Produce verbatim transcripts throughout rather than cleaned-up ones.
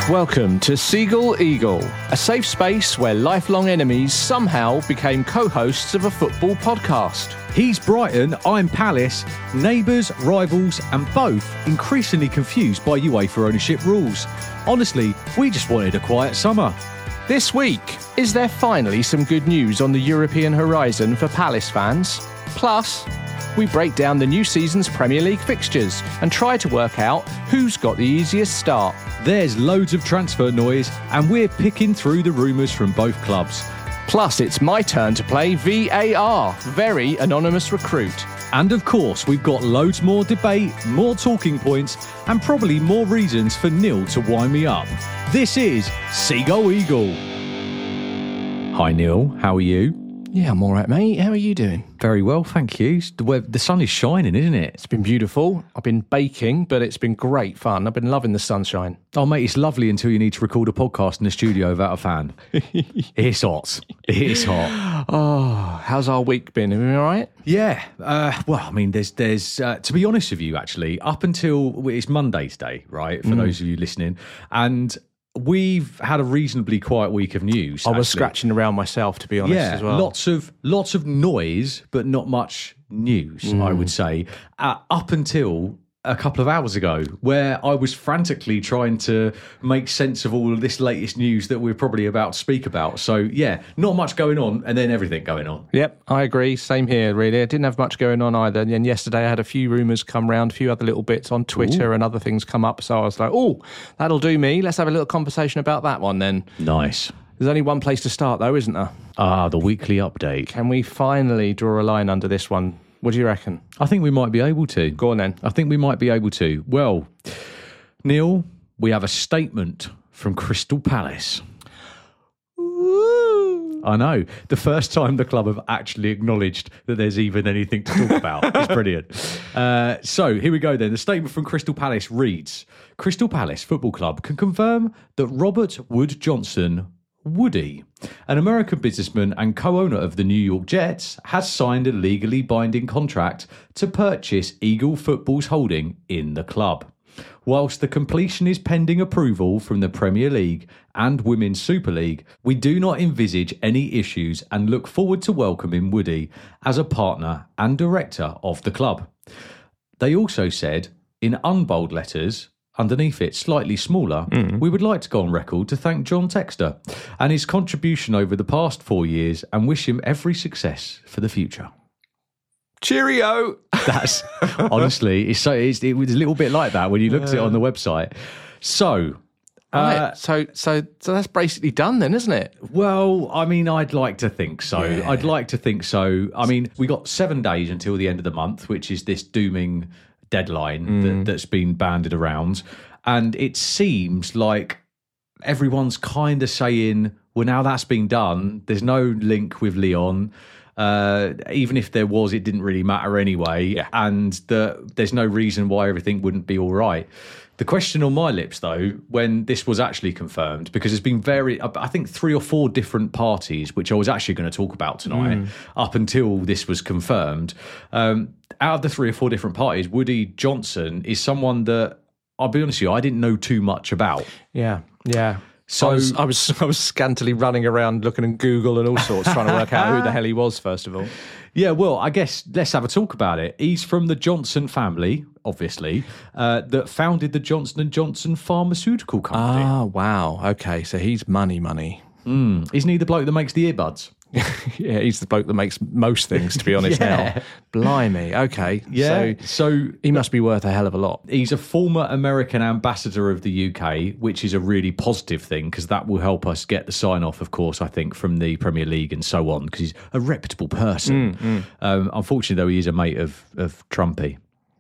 Welcome to Seagull Eagle, a safe space where lifelong enemies somehow became co-hosts of a football podcast. He's Brighton, I'm Palace, neighbours, rivals, and both increasingly confused by UEFA ownership rules. Honestly, we just wanted a quiet summer. This week, is there finally some good news on the European horizon for Palace fans? Plus, we break down the new season's Premier League fixtures and try to work out who's got the easiest start. There's loads of transfer noise, and we're picking through the rumours from both clubs. Plus, it's my turn to play V A R, Very Anonymous Recruit. And of course, we've got loads more debate, more talking points, and probably more reasons for Neil to wind me up. This is Seagull Eagle. Hi Neil, how are you? Yeah, I'm all right, mate. How are you doing? Very well, thank you. The, the sun is shining, isn't it? It's been beautiful. I've been baking, but it's been great fun. I've been loving the sunshine. Oh, mate, it's lovely until you need to record a podcast in the studio without a fan. It's hot. It's hot. Oh, how's our week been? Are we all right? Yeah. Uh, well, I mean, there's, there's uh, to be honest with you, actually, up until, well, it's Monday's day, right, for mm. those of you listening, and we've had a reasonably quiet week of news. I was actually. scratching around myself, to be honest, yeah, as well. lots of lots of noise, but not much news, mm. I would say, uh, up until a couple of hours ago, where I was frantically trying to make sense of all of this latest news that we're probably about to speak about. So, yeah, not much going on, and then everything going on. Yep, I agree. Same here, really. I didn't have much going on either. And yesterday I had a few rumours come round, a few other little bits on Twitter Ooh. and other things come up. So I was like, oh, that'll do me. Let's have a little conversation about that one then. Nice. There's only one place to start, though, isn't there? Ah, the weekly update. Can we finally draw a line under this one? What do you reckon? I think we might be able to. Go on then. I think we might be able to. Well, Neil, we have a statement from Crystal Palace. Ooh. I know. The first time the club have actually acknowledged that there's even anything to talk about. It's brilliant. Uh, so here we go then. The statement from Crystal Palace reads, Crystal Palace Football Club can confirm that Robert Wood Johnson, Woody, an American businessman and co-owner of the New York Jets, has signed a legally binding contract to purchase Eagle Football's holding in the club. Whilst the completion is pending approval from the Premier League and Women's Super League, we do not envisage any issues and look forward to welcoming Woody as a partner and director of the club. They also said, in unbold letters, underneath it, slightly smaller, mm. we would like to go on record to thank John Textor and his contribution over the past four years and wish him every success for the future. Cheerio! That's, honestly, it's so, it's, it was a little bit like that when you looked at it on the website. So... Right. Uh, so, so, so that's basically done then, isn't it? Well, I mean, I'd like to think so. Yeah. I'd like to think so. I mean, we got seven days until the end of the month, which is this dooming deadline mm. that, that's been banded around, and it seems like everyone's kind of saying, well, now that's been done, there's no link with Leon, uh, even if there was, it didn't really matter anyway, yeah. and that there's no reason why everything wouldn't be all right. The question on my lips, though, when this was actually confirmed, because there's been very, I think, three or four different parties, which I was actually going to talk about tonight, mm. up until this was confirmed. Um, out of the three or four different parties, Woody Johnson is someone that, I'll be honest with you, I didn't know too much about. Yeah, yeah. So I was, I was, I was scantily running around looking at Google and all sorts, trying to work out who the hell he was, first of all. Yeah, well, I guess let's have a talk about it. He's from the Johnson family, obviously, uh, that founded the Johnson and Johnson pharmaceutical company. Ah, wow. Okay, so he's money, money. Mm. Isn't he the bloke that makes the earbuds? Yeah, he's the bloke that makes most things, to be honest. yeah. Now. Blimey. Okay. Yeah. So, so he must be worth a hell of a lot. He's a former American ambassador of the U K, which is a really positive thing because that will help us get the sign off, of course, I think, from the Premier League and so on, because he's a reputable person. Mm, mm. Um, unfortunately, though, he is a mate of, of Trumpy.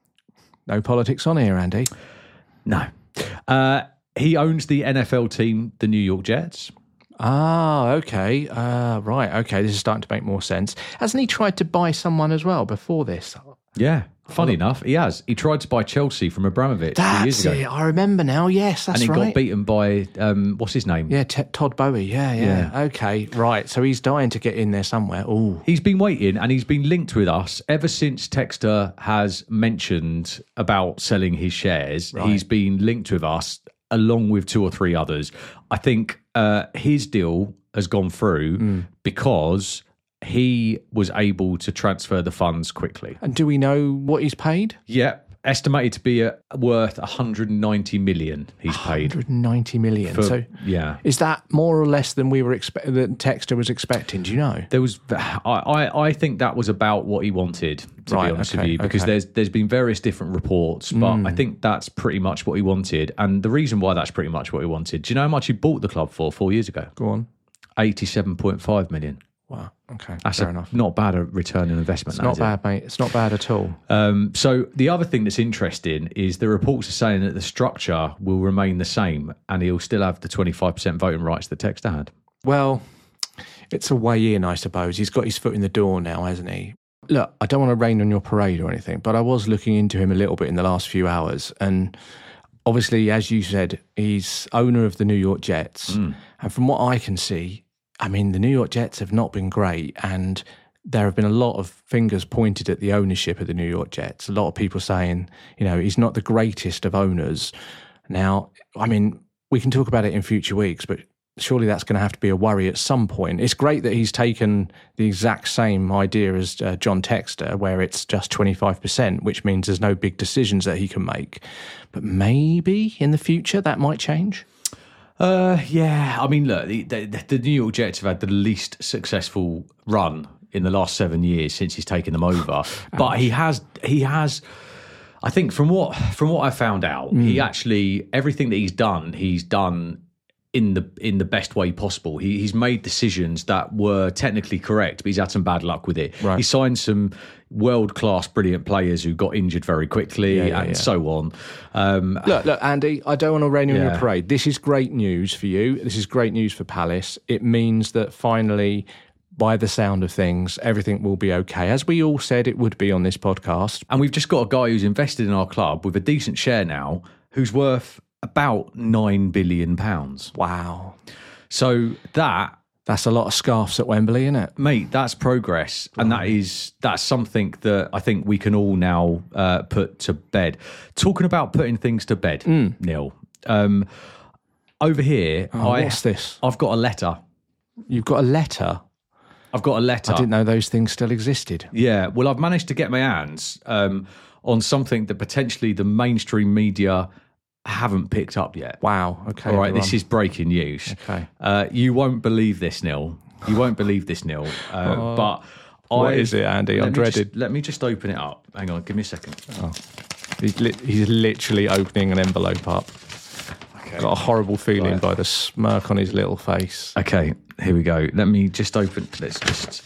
No politics on here, Andy. No. Uh, he owns the N F L team, the New York Jets. Ah, okay. Uh, right, okay. This is starting to make more sense. Hasn't he tried to buy someone as well before this? Yeah. Funny enough, he has. He tried to buy Chelsea from Abramovich that's a few years ago. It. I remember now. Yes, that's right. And he right. got beaten by, um, what's his name? Yeah, T- Todd Bowie. Yeah, yeah, yeah. Okay, right. So he's dying to get in there somewhere. Ooh. He's been waiting, and he's been linked with us ever since Textor has mentioned about selling his shares. Right. He's been linked with us along with two or three others. I think uh, his deal has gone through mm. because he was able to transfer the funds quickly. And do we know what he's paid? Yeah. Estimated to be uh, worth one hundred ninety million he's paid. one hundred ninety million. For, so yeah. Is that more or less than we were expect that Textor was expecting? Do you know? There was I, I, I think that was about what he wanted, to right, be honest okay, with you, because okay. there's there's been various different reports, but mm. I think that's pretty much what he wanted. And the reason why that's pretty much what he wanted, do you know how much he bought the club for four years ago? Go on. eighty-seven point five million. Wow. Okay. That's fair a, enough. Not bad a return on investment. It's not bad, it? mate. It's not bad at all. Um, so the other thing that's interesting is the reports are saying that the structure will remain the same, and he'll still have the twenty-five percent voting rights that Textor had. Well, it's a way in, I suppose. He's got his foot in the door now, hasn't he? Look, I don't want to rain on your parade or anything, but I was looking into him a little bit in the last few hours, and obviously, as you said, he's owner of the New York Jets, mm. and from what I can see, I mean, the New York Jets have not been great, and there have been a lot of fingers pointed at the ownership of the New York Jets. A lot of people saying, you know, he's not the greatest of owners. Now, I mean, we can talk about it in future weeks, but surely that's going to have to be a worry at some point. It's great that he's taken the exact same idea as uh, John Textor, where it's just twenty-five percent, which means there's no big decisions that he can make. But maybe in the future that might change. Uh, yeah, I mean, look, the, the, the New York Jets have had the least successful run in the last seven years since he's taken them over. But he has, he has. I think from what from what I found out, mm. he actually everything that he's done, he's done in the in the best way possible. He, he's made decisions that were technically correct, but he's had some bad luck with it. Right. He signed some world-class, brilliant players who got injured very quickly, yeah, yeah, and yeah. so on. Um, look, look, Andy, I don't want to rain on yeah. your parade. This is great news for you. This is great news for Palace. It means that finally, by the sound of things, everything will be okay, as we all said it would be on this podcast. And we've just got a guy who's invested in our club with a decent share now, who's worth about nine billion pounds. Wow. So that... That's a lot of scarves at Wembley, isn't it? Mate, that's progress. And that is that's something that I think we can all now uh, put to bed. Talking about putting things to bed, mm. Neil, um, over here... Oh, I, what's this? I've got a letter. You've got a letter? I've got a letter. I didn't know those things still existed. Yeah, well, I've managed to get my hands um, on something that potentially the mainstream media haven't picked up yet. Wow. Okay. All right, everyone. this is breaking news. Okay. Uh, you won't believe this, Neil. You won't believe this, Neil. Uh, oh, but what I've, is it, Andy? I'm dreaded. Just, let me just open it up. Hang on, give me a second. Oh. He's, li- he's literally opening an envelope up. Okay. Got a horrible feeling right. by the smirk on his little face. Okay, here we go. Let me just open. Let's just.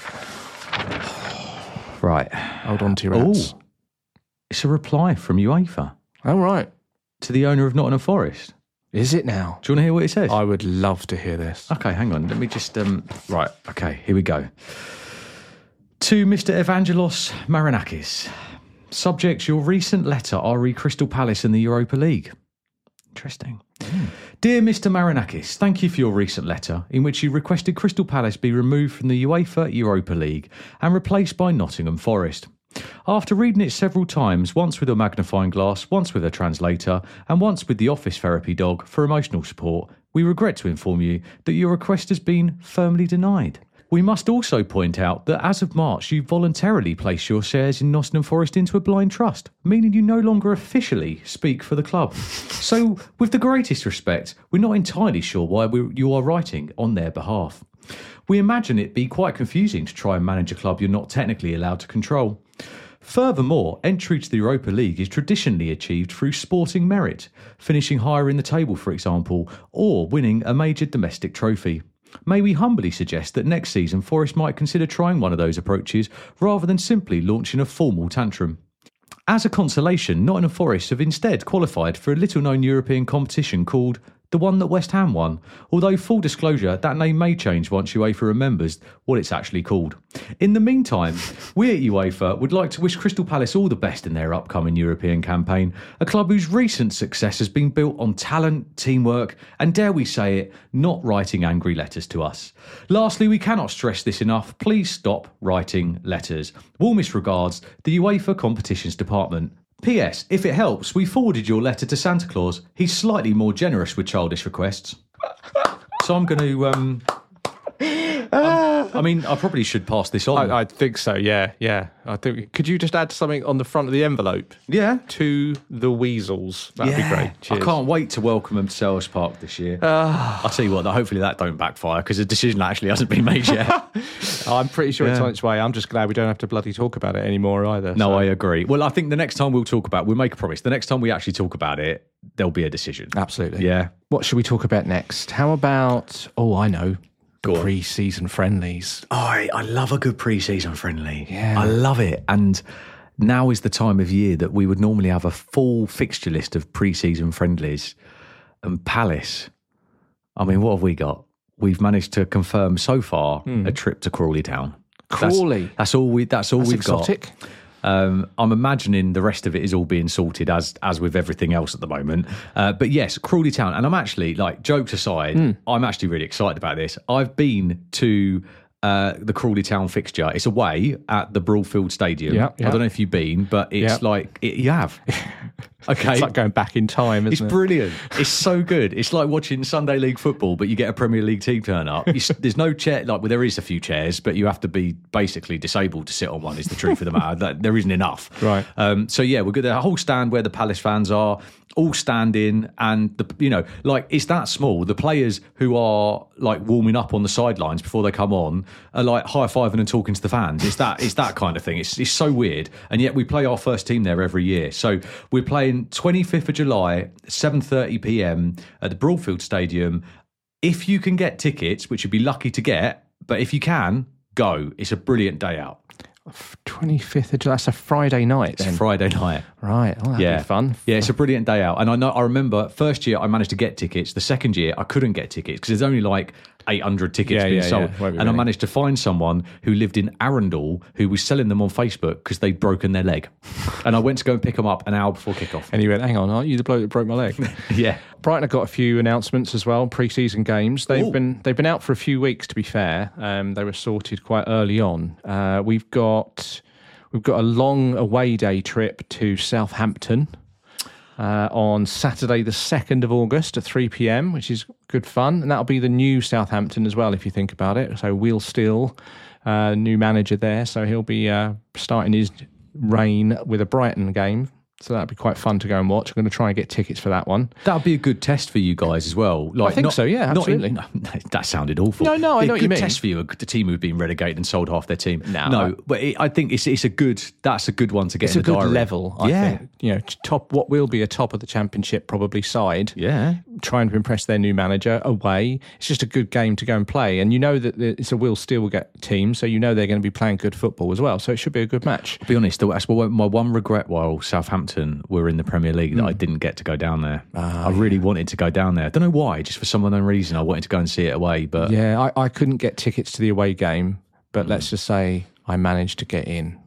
Right. Hold on to your hats. Oh, it's a reply from UEFA. Oh, right. To the owner of Nottingham Forest. Is it now? Do you want to hear what it says? I would love to hear this. Okay, hang on. Let me just... Um, right, okay, here we go. To Mister Evangelos Marinakis. Subject, your recent letter re Crystal Palace in the Europa League. Interesting. Mm. Dear Mister Marinakis, thank you for your recent letter in which you requested Crystal Palace be removed from the UEFA Europa League and replaced by Nottingham Forest. After reading it several times, once with a magnifying glass, once with a translator, and once with the office therapy dog for emotional support, we regret to inform you that your request has been firmly denied. We must also point out that as of March, you voluntarily placed your shares in Nottingham Forest into a blind trust, meaning you no longer officially speak for the club. So, with the greatest respect, we're not entirely sure why we, you are writing on their behalf. We imagine it be quite confusing to try and manage a club you're not technically allowed to control. Furthermore, entry to the Europa League is traditionally achieved through sporting merit, finishing higher in the table, for example, or winning a major domestic trophy. May we humbly suggest that next season Forest might consider trying one of those approaches rather than simply launching a formal tantrum. As a consolation, Nottingham Forest have instead qualified for a little-known European competition called the one that West Ham won, although full disclosure, that name may change once UEFA remembers what it's actually called. In the meantime, we at UEFA would like to wish Crystal Palace all the best in their upcoming European campaign, a club whose recent success has been built on talent, teamwork, and dare we say it, not writing angry letters to us. Lastly, we cannot stress this enough, please stop writing letters. Warmest regards, the UEFA Competitions Department. P S. If it helps, we forwarded your letter to Santa Claus. He's slightly more generous with childish requests. So I'm going to... Um, I mean, I probably should pass this on. I, I think so, yeah, yeah. I think. Could you just add something on the front of the envelope? Yeah. To the Weasels. That'd yeah. be great. Cheers. I can't wait to welcome them to Selhurst Park this year. Uh, I'll tell you what, hopefully that don't backfire, because the decision actually hasn't been made yet. I'm pretty sure yeah. it's on its way. I'm just glad we don't have to bloody talk about it anymore either. No, so. I agree. Well, I think the next time we'll talk about we'll make a promise. The next time we actually talk about it, there'll be a decision. Absolutely. Yeah. What should we talk about next? How about, oh, I know. Go on. Pre-season friendlies. Oh, I, I love a good pre-season friendly. Yeah. I love it. And now is the time of year that we would normally have a full fixture list of pre-season friendlies. And Palace, I mean, what have we got? We've managed to confirm so far mm. a trip to Crawley Town. Crawley? That's, that's all, we, that's all that's we've exotic. got. Um, I'm imagining the rest of it is all being sorted as as with everything else at the moment. Uh, but yes, Crawley Town. And I'm actually, like, jokes aside, mm. I'm actually really excited about this. I've been to uh, the Crawley Town fixture. It's away at the Broadfield Stadium. Yeah, yeah. I don't know if you've been, but it's yeah. like, it, you have. Okay. It's like going back in time, isn't it's it? It's brilliant. It's so good. It's like watching Sunday League football, but you get a Premier League team turn up. You, there's no chair, like, well, there is a few chairs, but you have to be basically disabled to sit on one, is the truth of the matter. That, there isn't enough. Right. Um, so, yeah, we've got a whole stand where the Palace fans are, all standing, and, the you know, like, it's that small. The players who are, like, warming up on the sidelines before they come on are, like, high-fiving and talking to the fans. It's that it's that kind of thing. It's, it's so weird. And yet we play our first team there every year. So we're playing twenty-fifth of July, seven thirty p.m. at the Broadfield Stadium. If you can get tickets, which you'd be lucky to get, but if you can, go. It's a brilliant day out. twenty-fifth of July, that's a Friday night It's then. Friday night. Right, oh, that'd yeah. be fun. Yeah, it's a brilliant day out. And I know I remember first year I managed to get tickets. The second year I couldn't get tickets because there's only like eight hundred tickets yeah, being yeah, sold. Yeah. And I managed to find someone who lived in Arundel who was selling them on Facebook because they'd broken their leg. And I went to go and pick them up an hour before kickoff. And you went, hang on, aren't you the bloke that broke my leg? Yeah. Brighton have got a few announcements as well, pre-season games. They've Ooh. been they've been out for a few weeks, to be fair. Um, they were sorted quite early on. Uh, we've got we've got a long away day trip to Southampton uh, on Saturday, the second of August at three p.m, which is good fun, and that'll be the new Southampton as well, if you think about it. So Will Steele, uh, new manager there, so he'll be uh, starting his reign with a Brighton game. So that'd be quite fun to go and watch. I'm going to try and get tickets for that one. That'd be a good test for you guys as well. Like, I think not, so, yeah, absolutely. Not in, no, that sounded awful. No, no, I know a what good you mean. test for you, the team who've been relegated and sold half their team. No, no I, but it, I think it's it's a good. That's a good one to get. It's in a the good diary. level. I yeah, think. You know, top what will be a top of the championship probably side. Yeah, trying to impress their new manager away. It's just a good game to go and play, and you know that it's a Will Steele team, so you know they're going to be playing good football as well. So it should be a good match. To be honest, that's my one regret while Southampton were in the Premier League that mm. I didn't get to go down there. Uh, I really yeah. wanted to go down there. I don't know why, just for some unknown reason. I wanted to go and see it away, but yeah, I, I couldn't get tickets to the away game. But mm. let's just say I managed to get in.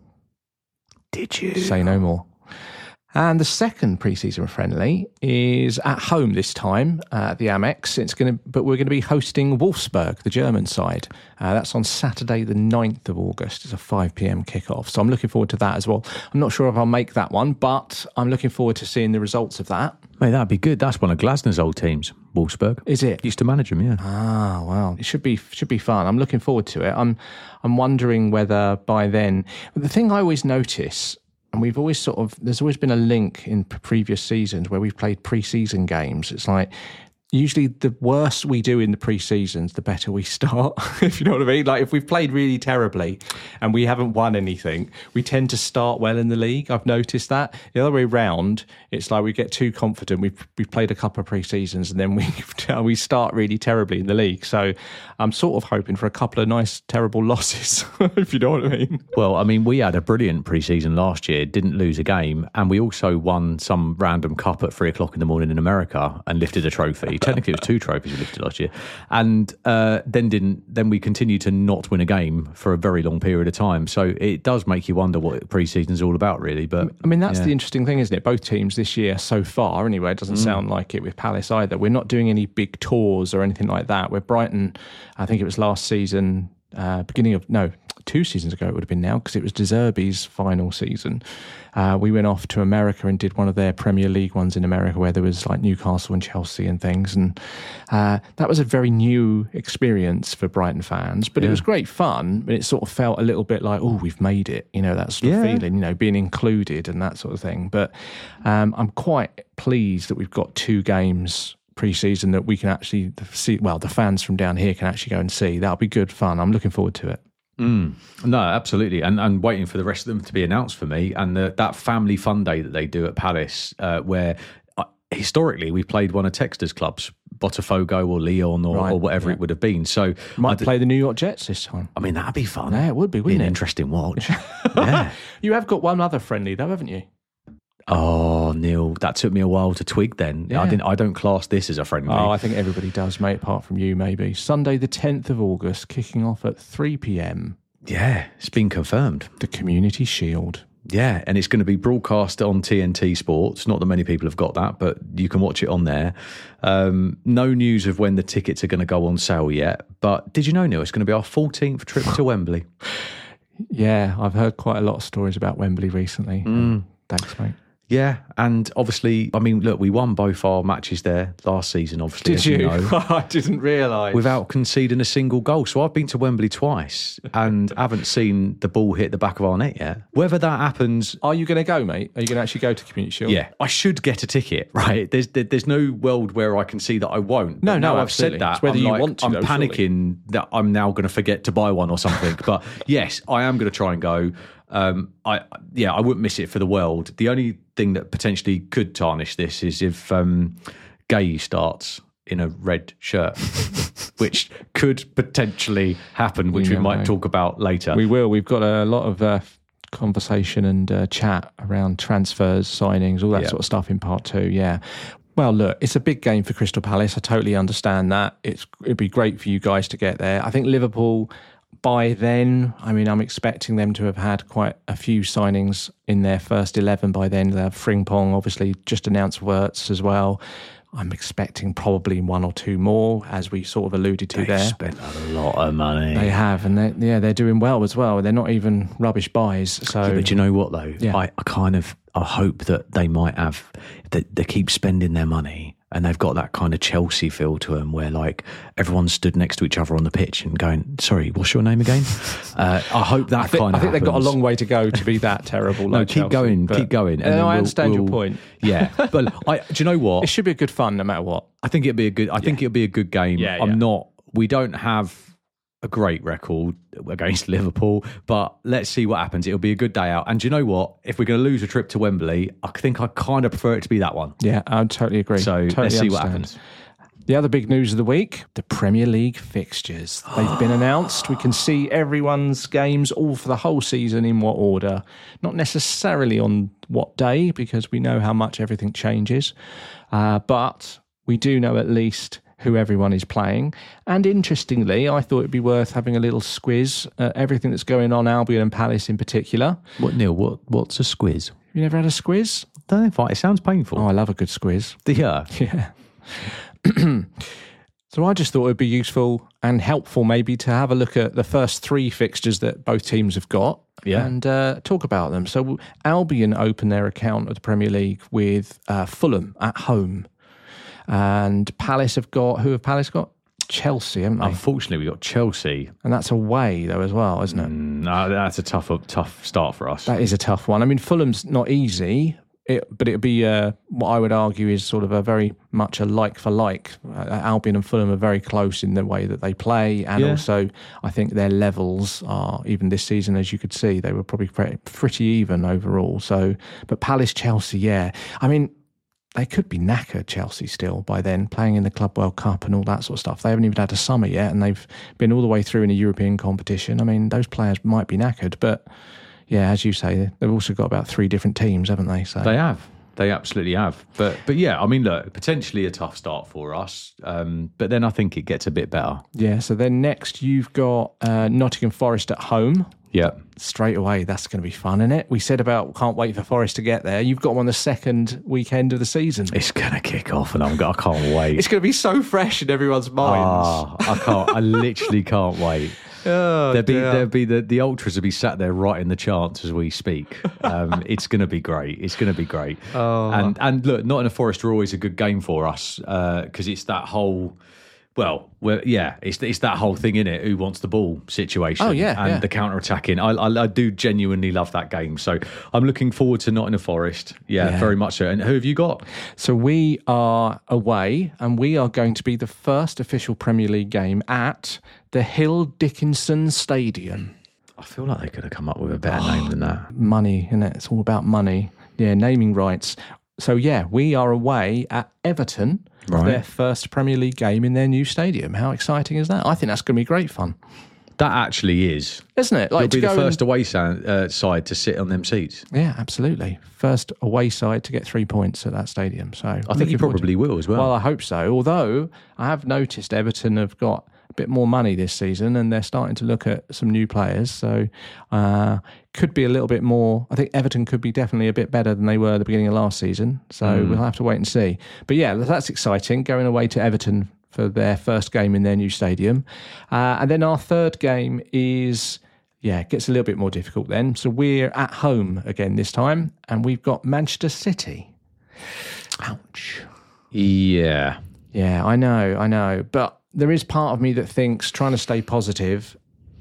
Did you? Say no more. And the second pre-season friendly is at home this time uh, at the Amex. It's going to, but we're going to be hosting Wolfsburg, the German side. Uh, that's on Saturday, the ninth of August. It's a five p.m. kickoff. So I'm looking forward to that as well. I'm not sure if I'll make that one, but I'm looking forward to seeing the results of that. Mate, that'd be good. That's one of Glasner's old teams, Wolfsburg. Is it? Used to manage them, yeah. Ah, well, it should be should be fun. I'm looking forward to it. I'm I'm wondering whether by then, the thing I always notice. And we've always sort of, there's always been a link in previous seasons where we've played pre-season games. It's like, usually the worse we do in the pre-seasons, the better we start, if you know what I mean. Like if we've played really terribly and we haven't won anything, we tend to start well in the league. I've noticed that. The other way round, it's like we get too confident. We've, we've played a couple of pre-seasons and then we we start really terribly in the league. So I'm sort of hoping for a couple of nice, terrible losses, if you know what I mean. Well, I mean, we had a brilliant pre-season last year, didn't lose a game, and we also won some random cup at three o'clock in the morning in America and lifted a trophy. Technically, it was two trophies we lifted last year, and uh, then didn't. Then we continued to not win a game for a very long period of time. So it does make you wonder what pre-season's all about, really. But I mean, that's yeah. the interesting thing, isn't it? Both teams this year so far, anyway, it doesn't mm. sound like it with Palace either. We're not doing any big tours or anything like that. Where Brighton, I think it was last season, uh, beginning of, no, two seasons ago it would have been now, because it was De Zerbi's final season. Uh, we went off to America and did one of their Premier League ones in America, where there was like Newcastle and Chelsea and things. And uh, that was a very new experience for Brighton fans, but yeah. it was great fun. But it sort of felt a little bit like, oh, we've made it, you know, that sort of yeah. feeling, you know, being included and that sort of thing. But um, I'm quite pleased that we've got two games pre-season that we can actually see, well, the fans from down here can actually go and see. That'll be good fun. I'm looking forward to it. Mm. No, absolutely. And and waiting for the rest of them to be announced for me. And the, that family fun day that they do at Palace, uh, where uh, historically we've played one of Texter's clubs, Botafogo or Leon or, right, or whatever yeah. it would have been. So might d- play the New York Jets this time. I mean, that'd be fun. Yeah, it would be, wouldn't be an it? Interesting watch. yeah. You have got one other friendly though, haven't you? Oh, Neil, that took me a while to twig then. Yeah. I didn't. I don't class this as a friendly. Oh, I think everybody does, mate, apart from you maybe. Sunday the tenth of August, kicking off at three p.m. Yeah, it's been confirmed. The Community Shield. Yeah, and it's going to be broadcast on T N T Sports. Not that many people have got that, but you can watch it on there. Um, no news of when the tickets are going to go on sale yet. But did you know, Neil, it's going to be our fourteenth trip to Wembley? Yeah, I've heard quite a lot of stories about Wembley recently. Mm. Thanks, mate. Yeah, and obviously, I mean, look, we won both our matches there last season, obviously. Did as you? you know, I didn't realise. Without conceding a single goal. So I've been to Wembley twice and haven't seen the ball hit the back of our net yet. Whether that happens... Are you going to go, mate? Are you going to actually go to Community Shield? Yeah, I should get a ticket, right? There's there, there's no world where I can see that I won't. No, but no, now absolutely. I've said that, it's whether I'm you like, want to, I'm though, panicking surely. that I'm now going to forget to buy one or something. But yes, I am going to try and go. Um, I yeah, I wouldn't miss it for the world. The only thing that potentially could tarnish this is if um, Gay starts in a red shirt, which could potentially happen, which we, we might know. talk about later. We will. We've got a lot of uh, conversation and uh, chat around transfers, signings, all that yeah. sort of stuff in part two. Yeah. Well, look, it's a big game for Crystal Palace. I totally understand that. It's it'd be great for you guys to get there. I think Liverpool. By then, I mean, I'm expecting them to have had quite a few signings in their first eleven by then. They have Frimpong, obviously, just announced Wirtz as well. I'm expecting probably one or two more, as we sort of alluded to They've there. spent a lot of money. They have, and they're, yeah, they're doing well as well. They're not even rubbish buys. So, yeah, but you know what, though? Yeah. I, I kind of I hope that they might have, that they keep spending their money. And they've got that kind of Chelsea feel to them where, like, everyone stood next to each other on the pitch and going, sorry, what's your name again? uh, I hope that I think, kind of I think happens. they've got a long way to go to be that terrible. no, like keep Chelsea, going, but, keep going. And no, I we'll, understand we'll, your point. Yeah. But I, do you know what? It should be a good fun no matter what. I think it'd be a good, I think yeah. it'll be a good game. Yeah, I'm yeah. not, we don't have a great record against Liverpool, but let's see what happens. It'll be a good day out. And do you know what? If we're going to lose a trip to Wembley, I think I kind of prefer it to be that one. Yeah, I totally agree. So totally let's see understand. what happens. The other big news of the week, the Premier League fixtures. They've been announced. We can see everyone's games all for the whole season in what order. Not necessarily on what day, because we know how much everything changes. Uh, but we do know at least who everyone is playing. And interestingly, I thought it'd be worth having a little squiz at everything that's going on, Albion and Palace in particular. What, Neil, what, what's a squiz? You never had a squiz? I don't know if I, it sounds painful. Oh, I love a good squiz. Yeah. Yeah. So I just thought it'd be useful and helpful maybe to have a look at the first three fixtures that both teams have got yeah. and uh, talk about them. So Albion opened their account of the Premier League with uh, Fulham at home. And Palace have got, who have Palace got? Chelsea, haven't they? Unfortunately, we got Chelsea. And that's away though as well, isn't it? Mm, no, that's a tough tough start for us. That is a tough one. I mean, Fulham's not easy. It, but it'd be uh, what I would argue is sort of a very much a like for like. Uh, Albion and Fulham are very close in the way that they play, and yeah. also I think their levels are even this season, as you could see, they were probably pretty, pretty even overall. So, but Palace, Chelsea, yeah, I mean they could be knackered, Chelsea, still by then, playing in the Club World Cup and all that sort of stuff. They haven't even had a summer yet, and they've been all the way through in a European competition. I mean, those players might be knackered, but. Yeah, as you say, they've also got about three different teams, haven't they? So they have. They absolutely have. But but yeah, I mean, look, potentially a tough start for us. Um, but then I think it gets a bit better. Yeah, so then next you've got uh, Nottingham Forest at home. Yeah. Straight away, that's going to be fun, isn't it? We said about can't wait for Forest to get there. You've got them on the second weekend of the season. It's going to kick off and I'm, I can't wait. It's going to be so fresh in everyone's minds. Oh, I can't. I literally can't wait. Oh, there'd be dear. there'd be the, the ultras would be sat there writing the chants as we speak. Um, it's going to be great. It's going to be great. Oh. And and look, Nottingham Forest are always a good game for us because uh, it's that whole. Well, well, yeah, it's it's that whole thing in it. Who wants the ball situation? Oh, yeah, and yeah. the counter attacking. I, I I do genuinely love that game. So I'm looking forward to Nottingham Forest. Yeah, Yeah. very much so. And who have you got? So we are away, and we are going to be the first official Premier League game at the Hill Dickinson Stadium. I feel like they could have come up with a better name than that. Money, isn't it? It's all about money. Yeah, naming rights. So yeah, we are away at Everton. Right. Their first Premier League game in their new stadium. How exciting is that? I think that's going to be great fun, That actually is. isn't it? It'll to be the go first and- away sound, uh, side to sit on them seats. Yeah, absolutely. First away side to get three points at that stadium. So I think you probably will as well. Well, I hope so. Although I have noticed Everton have got a bit more money this season, and they're starting to look at some new players. So uh, could be a little bit more. I think Everton could be definitely a bit better than they were at the beginning of last season. So Mm. we'll have to wait and see. But yeah, that's exciting. Going away to Everton for their first game in their new stadium, uh, and then our third game is. Yeah, it gets a little bit more difficult then. So we're at home again this time, and we've got Manchester City. Ouch. Yeah. Yeah, I know, I know. But there is part of me that thinks, trying to stay positive,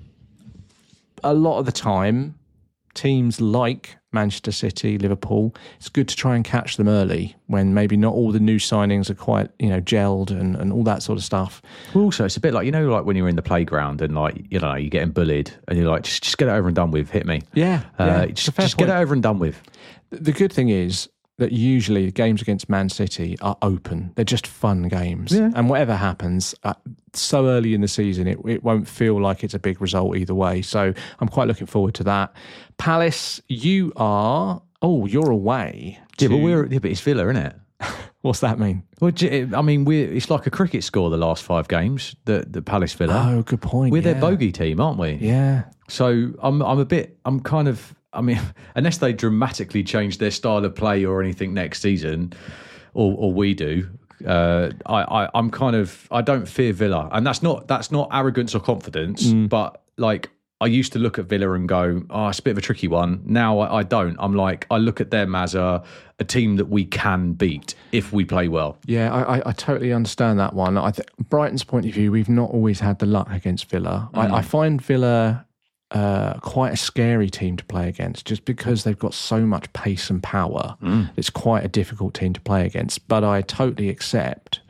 a lot of the time, teams like Manchester City, Liverpool, it's good to try and catch them early when maybe not all the new signings are quite, you know, gelled and, and all that sort of stuff. Well, also, it's a bit like, you know, like when you're in the playground and, like, you know, you're getting bullied and you're like, just, just get it over and done with, hit me. Yeah, Uh, yeah, it's a just fair just get it point. over and done with. The good thing is that usually the games against Man City are open. They're just fun games. Yeah. And whatever happens, uh, so early in the season, it, it won't feel like it's a big result either way. So I'm quite looking forward to that. Palace, you are... Oh, you're away. Yeah, to- but we're yeah, but it's Villa, isn't it? What's that mean? Well, j- I mean, we're it's like a cricket score the last five games. The the Palace Villa. Oh, good point. we're yeah. their bogey team, aren't we? Yeah. So I'm I'm a bit I'm kind of I mean unless they dramatically change their style of play or anything next season, or or we do. Uh, I, I I'm kind of I don't fear Villa, and that's not that's not arrogance or confidence, but like. I used to look at Villa and go, oh, it's a bit of a tricky one. Now I, I don't. I'm like, I look at them as a, a team that we can beat if we play well. Yeah, I, I, I totally understand that one. I th- Brighton's point of view, we've not always had the luck against Villa. I, I find Villa uh, quite a scary team to play against just because they've got so much pace and power. It's quite a difficult team to play against. But I totally accept...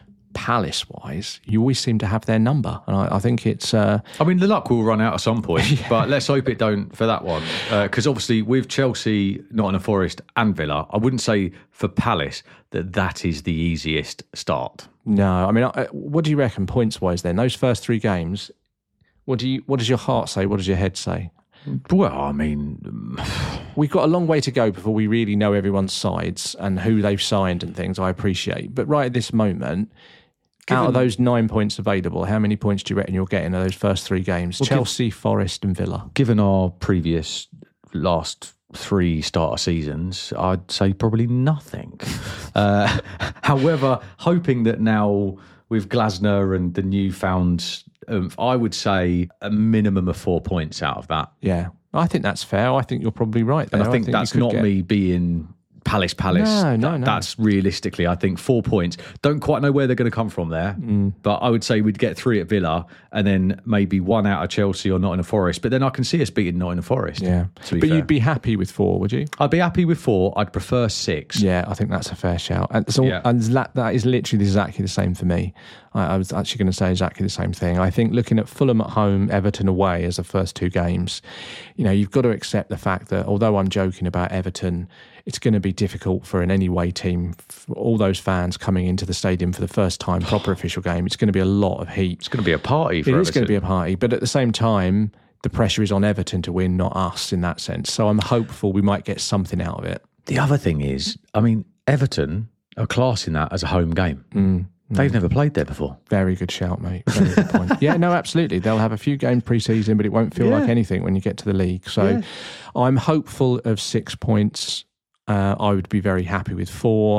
Palace-wise, you always seem to have their number, and I, I think it's. Uh, I mean, the luck will run out at some point, but let's hope it don't for that one. Because uh, obviously, with Chelsea, Nottingham Forest, and Villa, I wouldn't say for Palace that that is the easiest start. no, I mean, I, what do you reckon points-wise? Then those first three games, what do you? What does your heart say? What does your head say? Well, I mean, We've got a long way to go before we really know everyone's sides and who they've signed and things. I appreciate, but right at this moment. Out of those nine points available, how many points do you reckon you'll get in those first three games? Well, Chelsea, Forest and Villa. given our previous last three starter seasons, I'd say probably nothing. uh, however, hoping that now with Glasner and the newfound, um, I would say a minimum of four points out of that. Yeah, I think that's fair. I think you're probably right there. And I think, you that's could not get- me being Palace, Palace. No, no, That- no. That's realistically, I think, four points. Don't quite know where they're going to come from there, Mm. but I would say we'd get three at Villa and then maybe one out of Chelsea or Nottingham Forest. But then I can see us beating Nottingham Forest. Yeah, to be but fair. you'd be happy with four, would you? I'd be happy with four. I'd prefer six. Yeah, I think that's a fair shout. And so, Yeah. and that, that is literally exactly the same for me. I, I was actually going to say exactly the same thing. I think looking at Fulham at home, Everton away as the first two games, you know, you've got to accept the fact that although I'm joking about Everton, it's going to be difficult for an anyway team, for all those fans coming into the stadium for the first time, proper official game. It's going to be a lot of heat. It's going to be a party for It is going to be Everton. a party, but at the same time, the pressure is on Everton to win, not us in that sense. So I'm hopeful we might get something out of it. The other thing is, I mean, Everton are classing that as a home game. Mm. They've never played there before. Very good shout, mate. Very good point. Yeah, no, absolutely. They'll have a few games pre-season, but it won't feel Yeah. like anything when you get to the league. So Yeah. I'm hopeful of six points. Uh, I would be very happy with four.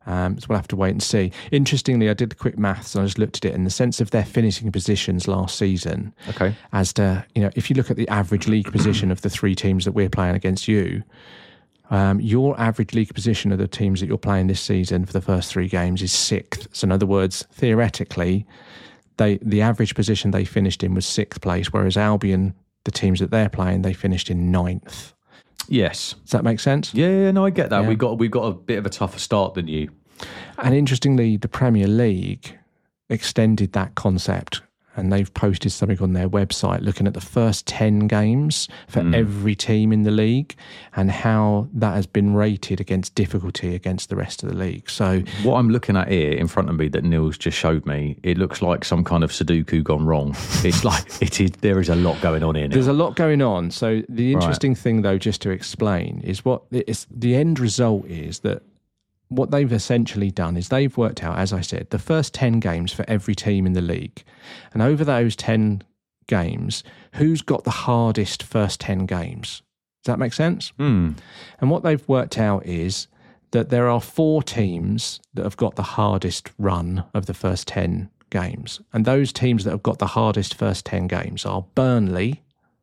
Um, so we'll have to wait and see. Interestingly, I did the quick maths and I just looked at it in the sense of their finishing positions last season. Okay. As to, you know, if you look at the average league position of the three teams that we're playing against you, um, your average league position of the teams that you're playing this season for the first three games is sixth. So in other words, theoretically, they the average position they finished in was sixth place, whereas Albion, the teams that they're playing, they finished in ninth. Yes. Does that make sense? Yeah, yeah, no, I get that. Yeah. We got we got a bit of a tougher start than you. And interestingly, the Premier League extended that concept, and they've posted something on their website looking at the first ten games for mm. every team in the league and how that has been rated against difficulty against the rest of the league. So what I'm looking at here in front of me that Neil's just showed me, it looks like some kind of Sudoku gone wrong. It's like it is. There is a lot going on here now. There's a lot going on. So the interesting right. thing, though, just to explain, is what it's, the end result is that what they've essentially done is they've worked out, as I said, the first ten games for every team in the league. And over those ten games, who's got the hardest first ten games? Does that make sense? Mm. And what they've worked out is that there are four teams that have got the hardest run of the first ten games. And those teams that have got the hardest first ten games are Burnley,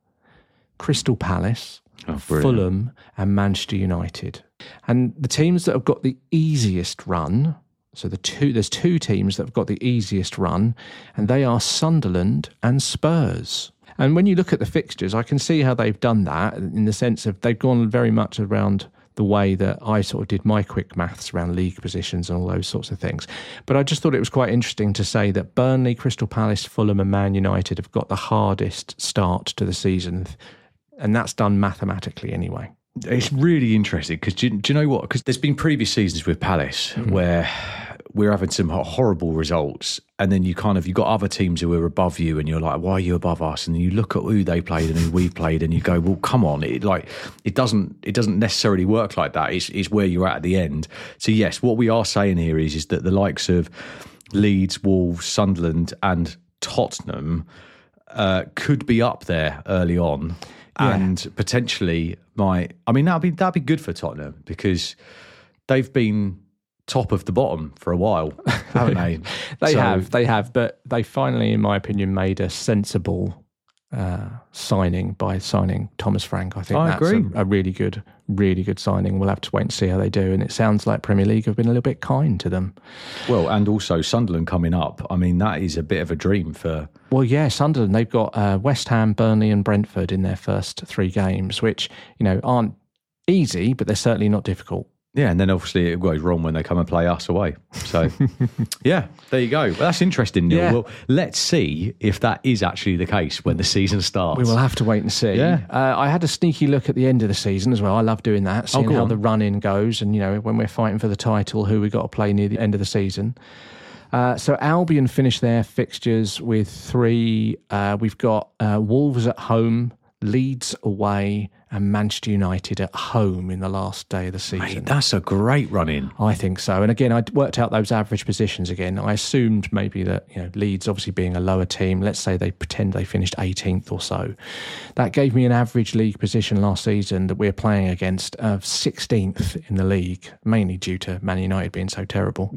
Crystal Palace, oh, Fulham and Manchester United. And the teams that have got the easiest run, so the two there's two teams that have got the easiest run, and they are Sunderland and Spurs. And when you look at the fixtures, I can see how they've done that in the sense of they've gone very much around the way that I sort of did my quick maths around league positions and all those sorts of things. But I just thought it was quite interesting to say that Burnley, Crystal Palace, Fulham and Man United have got the hardest start to the season. And that's done mathematically anyway. It's really interesting because do, do you know what? Because there's been previous seasons with Palace mm-hmm. where we're having some horrible results, and then you kind of you got other teams who are above you, and you're like, "Why are you above us?" And then you look at who they played and who we've played, and you go, "Well, come on!" It like it doesn't it doesn't necessarily work like that. It's, it's where you're at at the end. So yes, what we are saying here is is that the likes of Leeds, Wolves, Sunderland, and Tottenham uh, could be up there early on. Yeah. And potentially might, I mean, that'd be that'd be good for Tottenham because they've been top of the bottom for a while, haven't they? they so, have, they have, but they finally, in my opinion, made a sensible uh, signing by signing Thomas Frank. I think I that's agree. A, a really good, really good signing. We'll have to wait and see how they do. And it sounds like Premier League have been a little bit kind to them. Well, and also Sunderland coming up. I mean, that is a bit of a dream for... Well, yeah, Sunderland, they've got uh, West Ham, Burnley and Brentford in their first three games, which, you know, aren't easy, but they're certainly not difficult. Yeah, and then obviously it goes wrong when they come and play us away. So, yeah, there you go. Well, that's interesting, Neil. Yeah. Well, let's see if that is actually the case when the season starts. We will have to wait and see. Yeah. Uh, I had a sneaky look at the end of the season as well. I love doing that, seeing oh, how on. the run-in goes and, you know, when we're fighting for the title, who we got to play near the end of the season. Uh, so Albion finished their fixtures with three. Uh, we've got uh, Wolves at home, Leeds away and Manchester United at home in the last day of the season. Mate, that's a great run-in. I think so. And again, I worked out those average positions again. I assumed maybe that, you know, Leeds obviously being a lower team, let's say they pretend they finished eighteenth or so. That gave me an average league position last season that we're playing against of sixteenth in the league, mainly due to Man United being so terrible.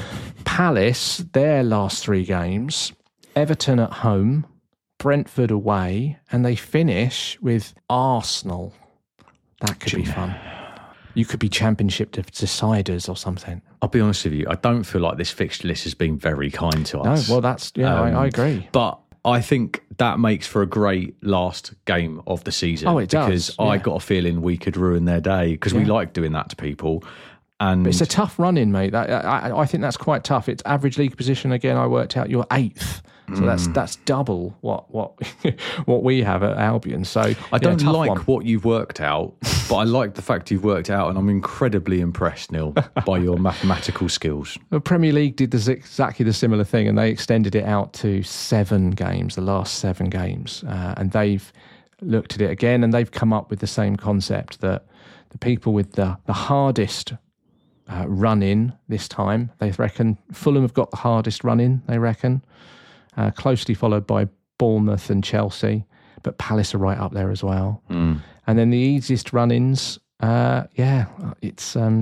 Palace, their last three games, Everton at home, Brentford away, and they finish with Arsenal. That could be fun. You could be championship deciders or something. I'll be honest with you, I don't feel like this fixture list has been very kind to No, us. well, that's, yeah, um, I, I agree. But I think that makes for a great last game of the season. Oh, it does. Because yeah. I got a feeling we could ruin their day because yeah. we like doing that to people. And but it's a tough run-in, mate. That, I, I think that's quite tough. It's average league position. Again, I worked out you're eighth. So that's that's double what what what we have at Albion. So I don't yeah, like one. what you've worked out, but I like the fact you've worked out, and I'm incredibly impressed, Neil, by your mathematical skills. The Premier League did the, exactly the similar thing, and they extended it out to seven games, the last seven games, uh, and they've looked at it again, and they've come up with the same concept that the people with the the hardest uh, run in this time, they reckon Fulham have got the hardest run in. They reckon. Uh, closely followed by Bournemouth and Chelsea, but Palace are right up there as well. Mm. And then the easiest run-ins, uh, yeah, it's um,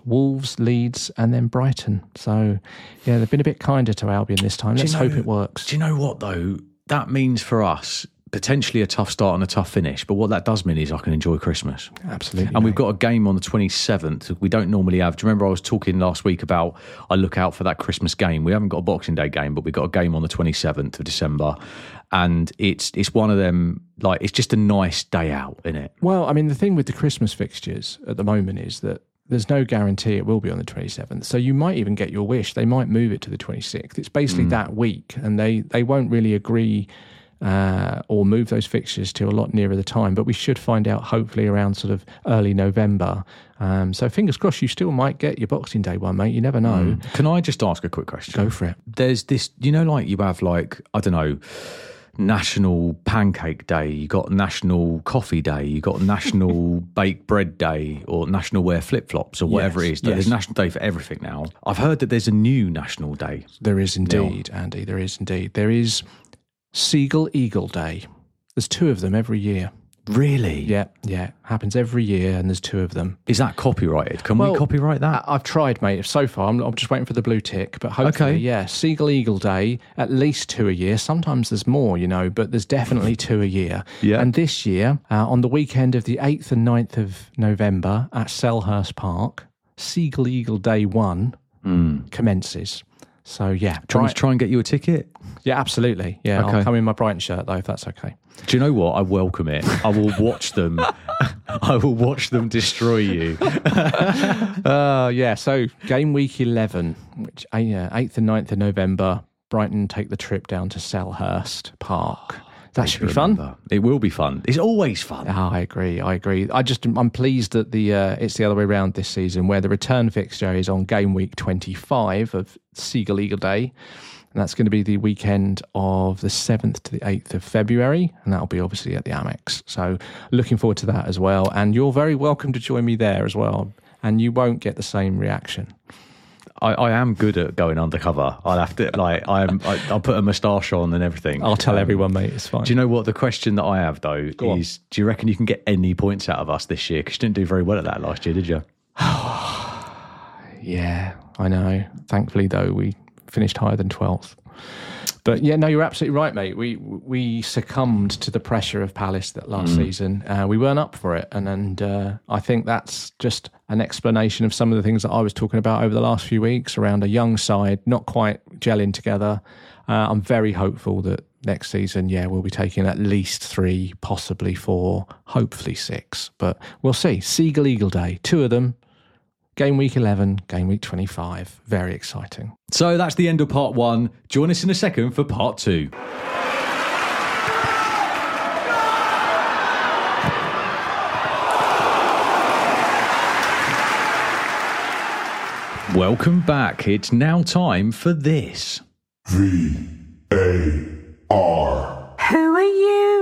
Wolves, Leeds, and then Brighton. So, yeah, they've been a bit kinder to Albion this time. Let's you know, hope it works. Do you know what, though? That means for us, potentially a tough start and a tough finish. But what that does mean is I can enjoy Christmas. Absolutely. And mate. we've got a game on the twenty-seventh. We don't normally have. Do you remember I was talking last week about I look out for that Christmas game? We haven't got a Boxing Day game, but we've got a game on the twenty-seventh of December. And it's it's one of them, like, it's just a nice day out, isn't it? Well, I mean, the thing with the Christmas fixtures at the moment is that there's no guarantee it will be on the twenty-seventh. So you might even get your wish. They might move it to the twenty-sixth. It's basically mm. that week, and they, they won't really agree uh, or move those fixtures to a lot nearer the time. But we should find out hopefully around sort of early November. Um, so fingers crossed you still might get your Boxing Day one, mate. You never know. Mm. Can I just ask a quick question? Go for it. There's this, you know, like you have like, I don't know, National Pancake Day, you got National Coffee Day, you got National Baked Bread Day, or National Wear Flip Flops, or whatever yes, it is. yes. There's National Day for everything now. I've heard that there's a new National Day. There is indeed, no. Andy. There is indeed. There is Seagull Eagle Day. There's two of them every year. Really? Yeah, yeah. Happens every year, and there's two of them. Is that copyrighted? Can well, we copyright that? I- I've tried, mate. So far, I'm, I'm just waiting for the blue tick. But hopefully, okay. yeah. Seagull Eagle Day, at least two a year. Sometimes there's more, you know, but there's definitely two a year. Yeah. And this year, uh, on the weekend of the eighth and ninth of November at Selhurst Park, Seagull Eagle Day one mm. commences. So, yeah. Do you want me to try and get you a ticket? Yeah, absolutely. Yeah, okay. I'll come in my Brighton shirt, though, if that's okay. Do you know what? I welcome it. I will watch them. I will watch them destroy you. uh, yeah, so game week eleven, which uh, eighth and ninth of November, Brighton take the trip down to Selhurst Park. That should be remember. fun. It will be fun. It's always fun. Oh, I agree. I agree. I just I'm pleased that the uh, it's the other way around this season, where the return fixture is on game week twenty-five of Seagull Eagle Day. And that's going to be the weekend of the seventh to the eighth of February. And that'll be obviously at the Amex. So looking forward to that as well. And you're very welcome to join me there as well. And you won't get the same reaction. I, I am good at going undercover. I'll have to, like, I'm, I, I'll put a moustache on and everything. I'll tell um, everyone, mate. It's fine. Do you know what the question that I have, though, Go is on. Do you reckon you can get any points out of us this year? Because you didn't do very well at that last year, did you? Yeah, I know. Thankfully, though, we finished higher than twelfth. But yeah, no, you're absolutely right, mate. We we succumbed to the pressure of Palace that last mm. season. Uh, we weren't up for it, and and uh, I think that's just an explanation of some of the things that I was talking about over the last few weeks around a young side not quite gelling together. Uh, I'm very hopeful that next season, yeah, we'll be taking at least three, possibly four, hopefully six. But we'll see. Seagull Eagle Day, two of them. Game week eleven, game week twenty-five. Very exciting. So that's the end of part one. Join us in a second for part two. Welcome back. It's now time for this. V A R. Who are you?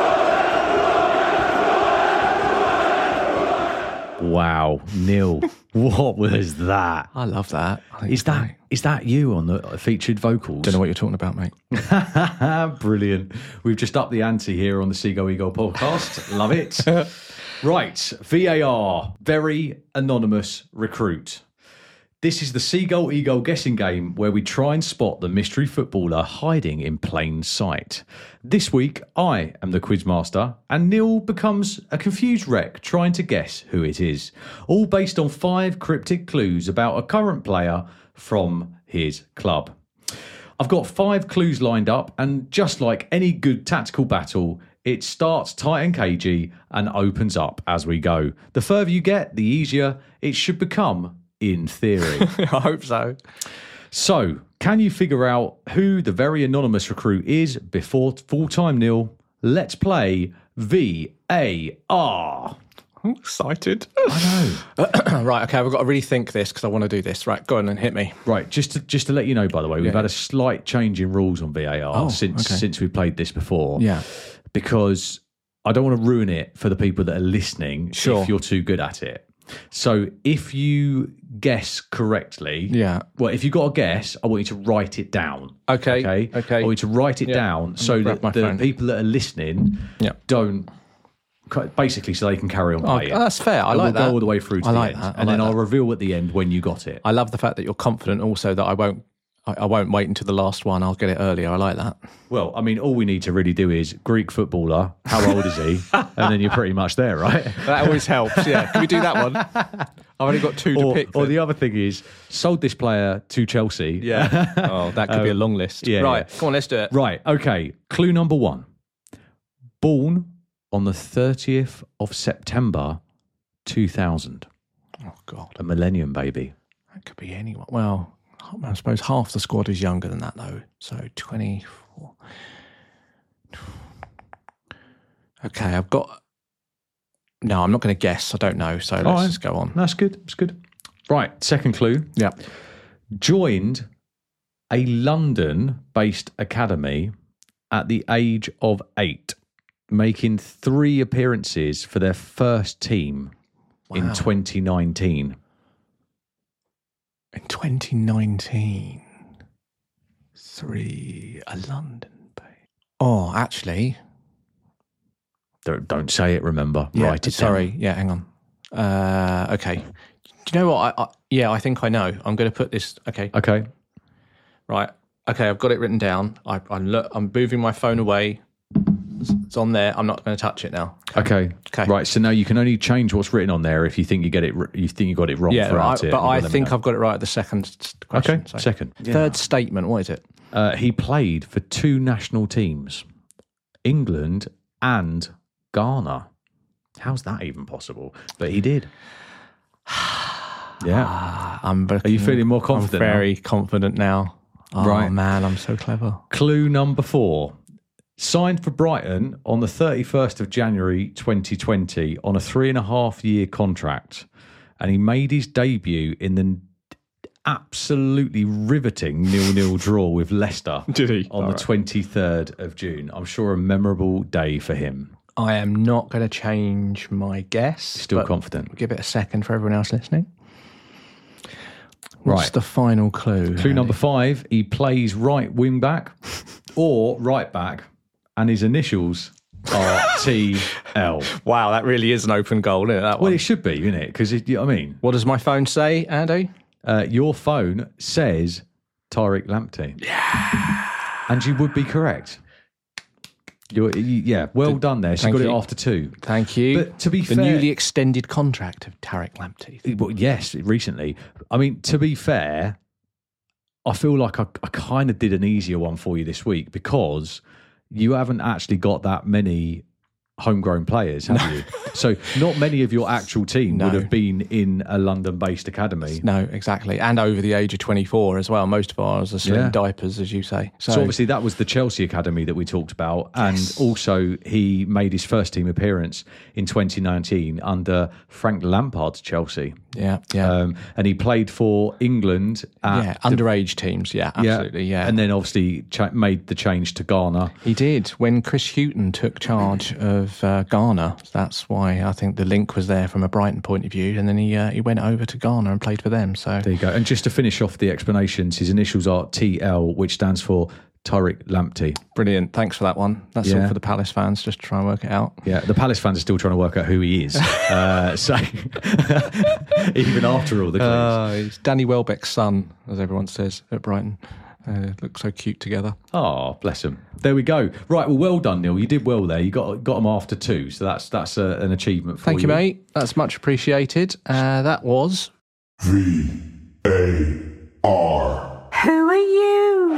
Wow, Neil, what was that? I love that. I is that great. Is that you on the featured vocals? Don't know what you're talking about, mate. Brilliant. We've just upped the ante here on the Seagull Eagle podcast. Love it. Right, V A R, very anonymous recruit. This is the Seagull Eagle guessing game where we try and spot the mystery footballer hiding in plain sight. This week, I am the quizmaster, and Neil becomes a confused wreck trying to guess who it is, all based on five cryptic clues about a current player from his club. I've got five clues lined up, and just like any good tactical battle, it starts tight and cagey and opens up as we go. The further you get, the easier it should become, in theory. I hope so. So, can you figure out who the very anonymous recruit is before full-time, Neil? Let's play V A R. I'm excited. I know. Right, okay, we've got to rethink this because I want to do this. Right, go on and hit me. Right, just to, just to let you know, by the way, we've yeah. had a slight change in rules on V A R oh, since okay. since we played this before. Yeah. Because I don't want to ruin it for the people that are listening sure. if you're too good at it. So if you guess correctly, yeah. well, if you got a guess, I want you to write it down. Okay. Okay. Okay. I want you to write it yeah. down so that the phone. people that are listening yeah. don't basically so they can carry on Oh, playing. that's fair. I And like we'll that. go all the way through to I the like end, that. I and then like I'll that. reveal at the end when you got it. I love the fact that you're confident also that I won't I, I won't wait until the last one. I'll get it earlier. I like that. Well, I mean, all we need to really do is Greek footballer. How old is he? And then you're pretty much there, right? That always helps. Yeah. Can we do that one? I've only got two to Or, pick. or then. the other thing is, sold this player to Chelsea. Yeah. Oh, that could be a long list. yeah, right. yeah. Come on, let's do it. Right, okay. Clue number one. Born on the thirtieth of September two thousand. Oh, God. A millennium baby. That could be anyone. Well, I suppose half the squad is younger than that, though. So twenty-four. Okay, I've got... No, I'm not going to guess. I don't know. So let's All right. just go on. That's good. That's good. Right, second clue. Yeah. Joined a London-based academy at the age of eight, making three appearances for their first team in Wow. twenty nineteen. In twenty nineteen, three, a London base. Oh, actually, Don't, don't say it, remember. yeah, Write it sorry. down. Yeah, hang on. Uh, okay. Do you know what? I, I, yeah, I think I know. I'm going to put this. Okay. Okay. Right. Okay, I've got it written down. I, I'm, look, I'm moving my phone away. It's, it's on there. I'm not going to touch it now. Okay. Okay. Right. So now you can only change what's written on there if you think you get it. You think you got it wrong Yeah, I, throughout it. but You've I got to let me think know. I've got it right at the second question. Okay. so. Second. Third statement. What is it? Uh, he played for two national teams, England and Ghana. How's that even possible? But he did. Yeah. I'm Are you feeling more confident I'm now? very confident now. Oh, Right. man, I'm so clever. Clue number four. Signed for Brighton on the thirty-first of January twenty twenty on a three and a half year contract. And he made his debut in the absolutely riveting nil-nil draw with Leicester. Did he? On All the right. twenty-third of June. I'm sure a memorable day for him. I am not going to change my guess. Still but confident. Give it a second for everyone else listening. What's Right. the final clue? Clue number five, he plays right wing back or right back, and his initials are T L. Wow, that really is an open goal, isn't it? That Well, one. it should be, isn't it? Because, you know what I mean? What does my phone say, Andy? Uh, your phone says Tariq Lamptey. Yeah. And you would be correct. You're, you, yeah, well done there. She thank got it you. after two. Thank you. But to be the fair- newly extended contract of Tariq Lamptey. Well, yes, recently. I mean, to be fair, I feel like I, I kind of did an easier one for you this week because you haven't actually got that many homegrown players, have you? So not many of your actual team No. would have been in a London-based academy. No, exactly. And over the age of twenty-four as well. Most of ours are still Yeah. in diapers, as you say. So, So obviously that was the Chelsea academy that we talked about, Yes. and also he made his first team appearance in twenty nineteen under Frank Lampard's Chelsea, yeah, yeah. um, and he played for England. At yeah, the- underage teams. Yeah, absolutely. Yeah. and then obviously cha- made the change to Ghana. He did. When Chris Hughton took charge of uh, Ghana, that's why I think the link was there from a Brighton point of view. And then he uh, he went over to Ghana and played for them. So There you go. And just to finish off the explanations, his initials are T L, which stands for Tariq Lamptey. brilliant. Thanks for that one. That's Yeah. all for the Palace fans, just to try and work it out. Yeah, the Palace fans are still trying to work out who he is. uh, so even after all the clues. Uh, it's Danny Welbeck's son, as everyone says at Brighton. Uh, look so cute together. Oh, bless him. There we go. Right, well, well done, Neil. You did well there. You got got them after two, so that's that's a, an achievement for Thank you. you, mate. That's much appreciated. Uh, that was V A R. Who are you?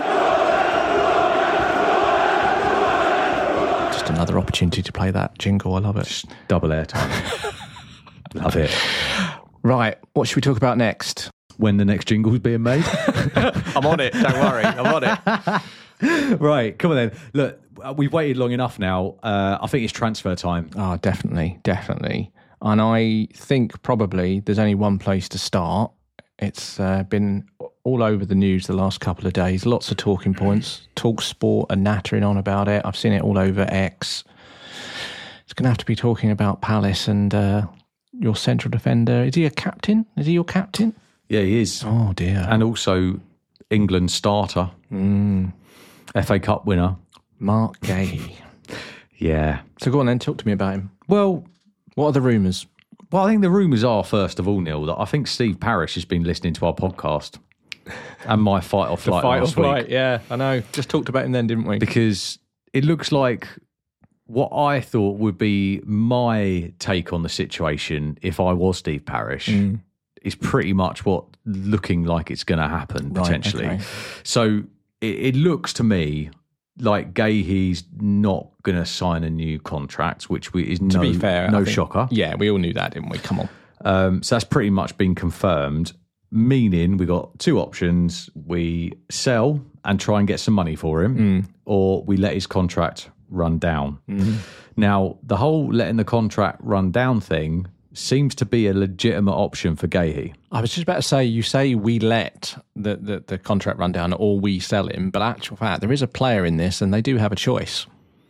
just another opportunity to play that jingle. I love it. Double airtime. Love it. Right, what should we talk about next? When the next jingle's being made. I'm on it. Don't worry. I'm on it. Right, come on then. Look, we've waited long enough now. Uh, I think it's transfer time. Oh, definitely, definitely. And I think probably there's only one place to start. It's uh, been all over the news the last couple of days. Lots of talking points. Talk Sport and nattering on about it. I've seen it all over X. It's going to have to be talking about Palace and uh, your central defender. Is he a captain? Is he your captain? Yeah, he is. Oh, dear. And also England starter. Mm. F A Cup winner. Mark Gay. Yeah. So go on then, talk to me about him. Well, What are the rumours? well, I think the rumours are, first of all, Neil, that I think Steve Parish has been listening to our podcast and my fight or flight Fight or last week. flight, yeah, I know. Just talked about him then, didn't we? Because it looks like what I thought would be my take on the situation if I was Steve Parish Mm. is pretty much what looking like it's going to happen Right, potentially. okay. So it, it looks to me like Gahey's not going to sign a new contract, which we, is To no, be fair, I no think- shocker. Yeah, we all knew that, didn't we? Come on. Um, so that's pretty much been confirmed, meaning we got two options. We sell and try and get some money for him, Mm. or we let his contract run down. Mm-hmm. Now, the whole letting the contract run down thing seems to be a legitimate option for Gahey. I was just about to say, you say we let the, the, the contract run down or we sell him, but actual fact, there is a player in this and they do have a choice.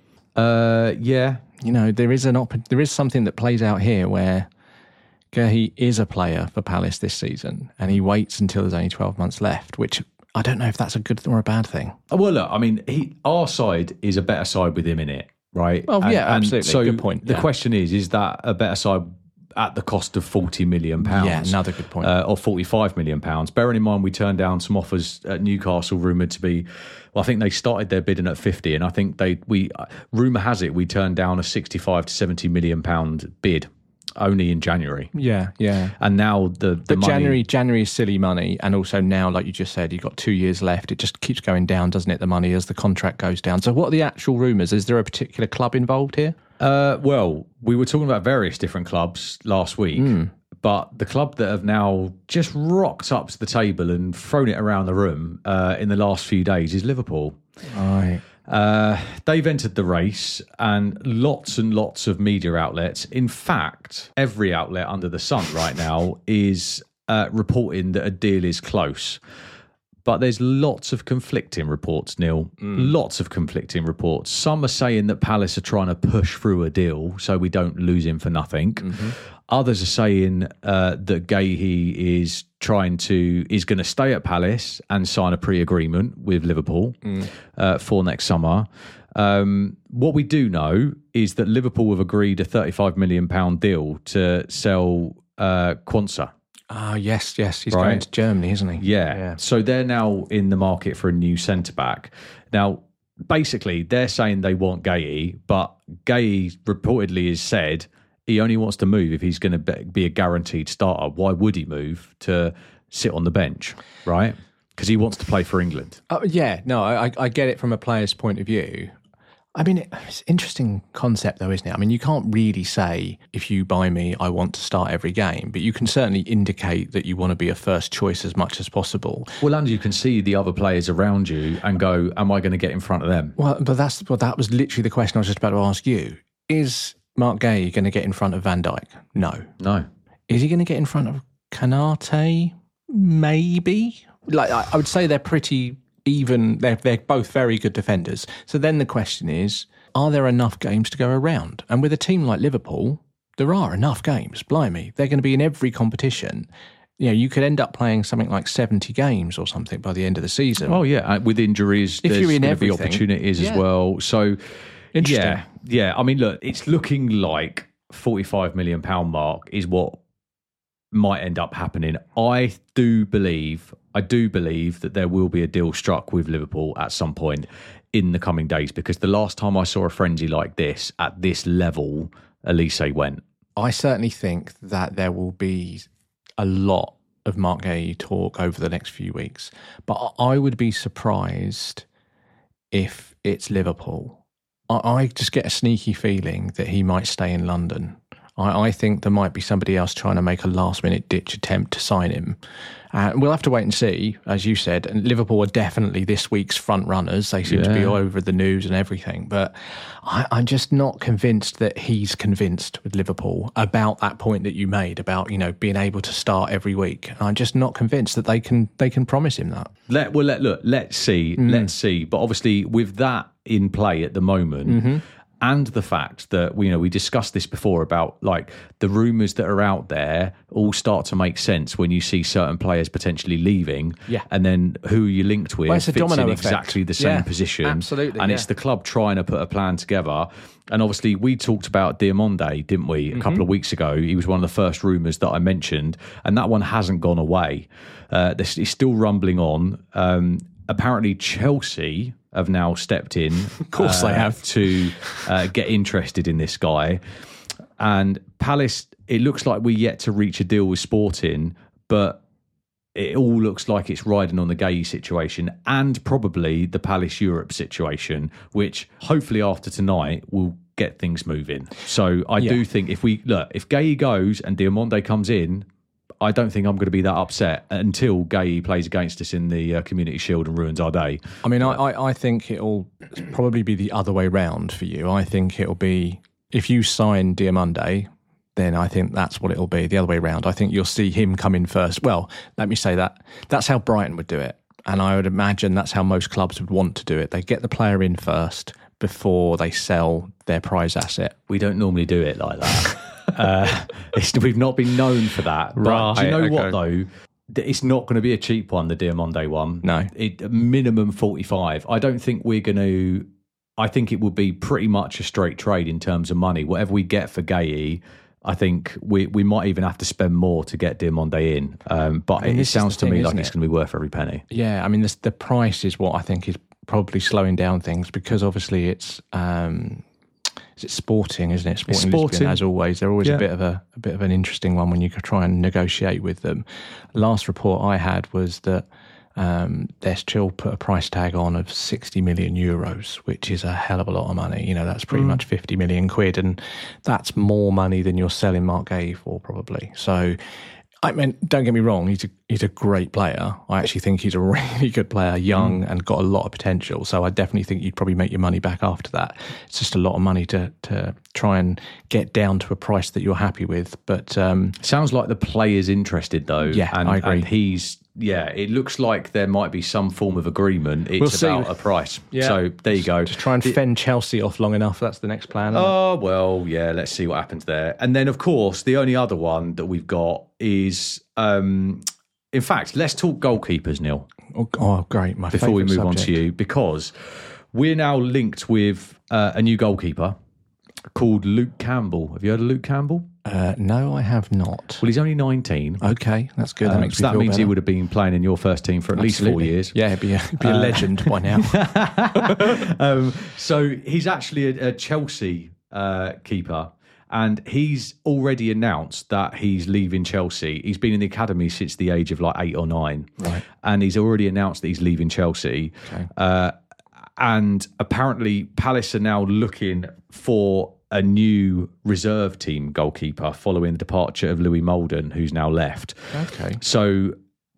Uh, yeah. You know, there is an op- there is something that plays out here where Gahey is a player for Palace this season and he waits until there's only twelve months left, which I don't know if that's a good or a bad thing. Well, look, I mean, he, our side is a better side with him in it, right? Oh, yeah, absolutely. So Good point, The yeah. question is, is that a better side at the cost of forty million pounds? Yeah, another good point. Uh, or forty-five million pounds. Bearing in mind, we turned down some offers at Newcastle, rumoured to be, well, I think they started their bidding at fifty, and I think they, we, rumour has it, we turned down a sixty-five to seventy million pound bid only in January. Yeah, yeah. And now the, the But money, January, January is silly money, and also now, like you just said, you've got two years left. It just keeps going down, doesn't it? The money as the contract goes down. So, what are the actual rumours? Is there a particular club involved here? Uh, well, we were talking about various different clubs last week, but the club that have now just rocked up to the table and thrown it around the room uh, in the last few days is Liverpool. Right. Uh, they've entered the race, and lots and lots of media outlets, in fact, every outlet under the sun right now is uh, reporting that a deal is close. But there's lots of conflicting reports, Neil. Mm. Lots of conflicting reports. Some are saying that Palace are trying to push through a deal so we don't lose him for nothing. Mm-hmm. Others are saying uh, that Gahey is trying to is going to stay at Palace and sign a pre-agreement with Liverpool Mm. uh, for next summer. Um, what we do know is that Liverpool have agreed a thirty-five million pound deal to sell uh, Quansah. Ah, yes, yes. He's Right. going to Germany, isn't he? Yeah. So they're now in the market for a new centre back. Now, basically, they're saying they want Gahey, but Gahey reportedly has said he only wants to move if he's going to be a guaranteed starter. Why would he move to sit on the bench, right? Because he wants to play for England. Uh, yeah, no, I, I get it from a player's point of view. I mean, it's an interesting concept, though, isn't it? I mean, you can't really say, if you buy me, I want to start every game, but you can certainly indicate that you want to be a first choice as much as possible. Well, and you can see the other players around you and go, am I going to get in front of them? Well, but that's well, that was literally the question I was just about to ask you. Is Mark Gahey going to get in front of Van Dijk? No. No. Is he going to get in front of Kanate? Maybe. Like I, I would say they're pretty even. They're they're both very good defenders. So then the question is, are there enough games to go around? And with a team like Liverpool, there are enough games. Blimey, they're going to be in every competition. You know, you could end up playing something like seventy games or something by the end of the season. Oh, yeah. uh, With injuries, If there's you're in going to be everything, opportunities yeah. as well. So, Interesting. yeah. Yeah. I mean, look, it's looking like forty-five million pound mark is what might end up happening. I do believe, I do believe that there will be a deal struck with Liverpool at some point in the coming days, because the last time I saw a frenzy like this at this level, Elise went. I certainly think that there will be a lot of Mark Gahey talk over the next few weeks, but I would be surprised if it's Liverpool. I, I just get a sneaky feeling that he might stay in London. I, I think there might be somebody else trying to make a last-minute ditch attempt to sign him. Uh, we'll have to wait and see, as you said. And Liverpool are definitely this week's front runners. They seem to be Yeah. all over the news and everything. But I, I'm just not convinced that he's convinced with Liverpool about that point that you made about, you know, being able to start every week. I'm just not convinced that they can they can promise him that. Let well, let look. Let's see. Mm. Let's see. But obviously, with that in play at the moment, Mm-hmm. and the fact that we, you know, we discussed this before about like the rumours that are out there all start to make sense when you see certain players potentially leaving, Yeah. and then who you're linked with Well, it's a fits domino in effect. exactly the same Yeah, position, absolutely, and yeah. it's the club trying to put a plan together. And obviously, we talked about Diamonde, didn't we, a Mm-hmm. couple of weeks ago? He was one of the first rumours that I mentioned, and that one hasn't gone away. Uh, this is still rumbling on. Um, apparently, Chelsea have now stepped in. Of course they have. to uh, get interested in this guy. And Palace, it looks like we're yet to reach a deal with Sporting, but it all looks like it's riding on the Gay situation and probably the Palace Europe situation, which hopefully after tonight will get things moving. So I Yeah. do think if we look, if Gay goes and Diamonde comes in, I don't think I'm going to be that upset until Gay plays against us in the uh, Community Shield and ruins our day. I mean, I, I, I think it'll probably be the other way round for you. I think it'll be, if you sign Diamonde, then I think that's what it'll be, the other way round. I think you'll see him come in first. Well, let me say that. That's how Brighton would do it. And I would imagine that's how most clubs would want to do it. They get the player in first before they sell their prize asset. We don't normally do it like that. uh, it's, we've not been known for that. But Right, do you know okay. what, though? It's not going to be a cheap one, the Diamonde one. No. It, minimum forty-five. I don't think we're going to... I think it will be pretty much a straight trade in terms of money. Whatever we get for Gay, I think we, we might even have to spend more to get Diamonde in. Um, but mean, it this is sounds the to thing, me like isn't it's it? going to be worth every penny. Yeah, I mean, this, the price is what I think is probably slowing down things because obviously it's... Um, Is it Sporting, isn't it? Sporting, Sporting. Lisbon, as always. They're always Yeah. a bit of a, a bit of an interesting one when you could try and negotiate with them. Last report I had was that um, they're still put a price tag on of sixty million euros, which is a hell of a lot of money. You know, that's pretty much fifty million quid, and that's more money than you're selling Mark Gay for, probably. So, I mean, don't get me wrong, he's a, he's a great player. I actually think he's a really good player, young and got a lot of potential. So I definitely think you'd probably make your money back after that. It's just a lot of money to to try and get down to a price that you're happy with. But um, Sounds like the player's interested, though. Yeah, and, I agree. And he's, yeah, it looks like there might be some form of agreement. It's We'll see. about a price. Yeah. So there you go. just try and fend Chelsea off long enough. That's the next plan. isn't it? Oh, well, yeah, let's see what happens there. And then, of course, the only other one that we've got is, um, in fact, let's talk goalkeepers, Neil, Oh, oh, great. My before we move favourite on to subject. you, because we're now linked with uh, a new goalkeeper called Luke Campbell. Have you heard of Luke Campbell? Uh, no, I have not. Well, he's only nineteen. Okay, that's good. That Um, makes so me that feel means he better. would have been playing in your first team for at least four Absolutely. years. Yeah, he'd be a, he'd be a legend by now. Um, so he's actually a, a Chelsea uh, keeper, and he's already announced that he's leaving Chelsea. He's been in the academy since the age of like eight or nine, Right. and he's already announced that he's leaving Chelsea. Okay. Uh, and apparently, Palace are now looking for a new reserve team goalkeeper following the departure of Louis Molden, who's now left. Okay. So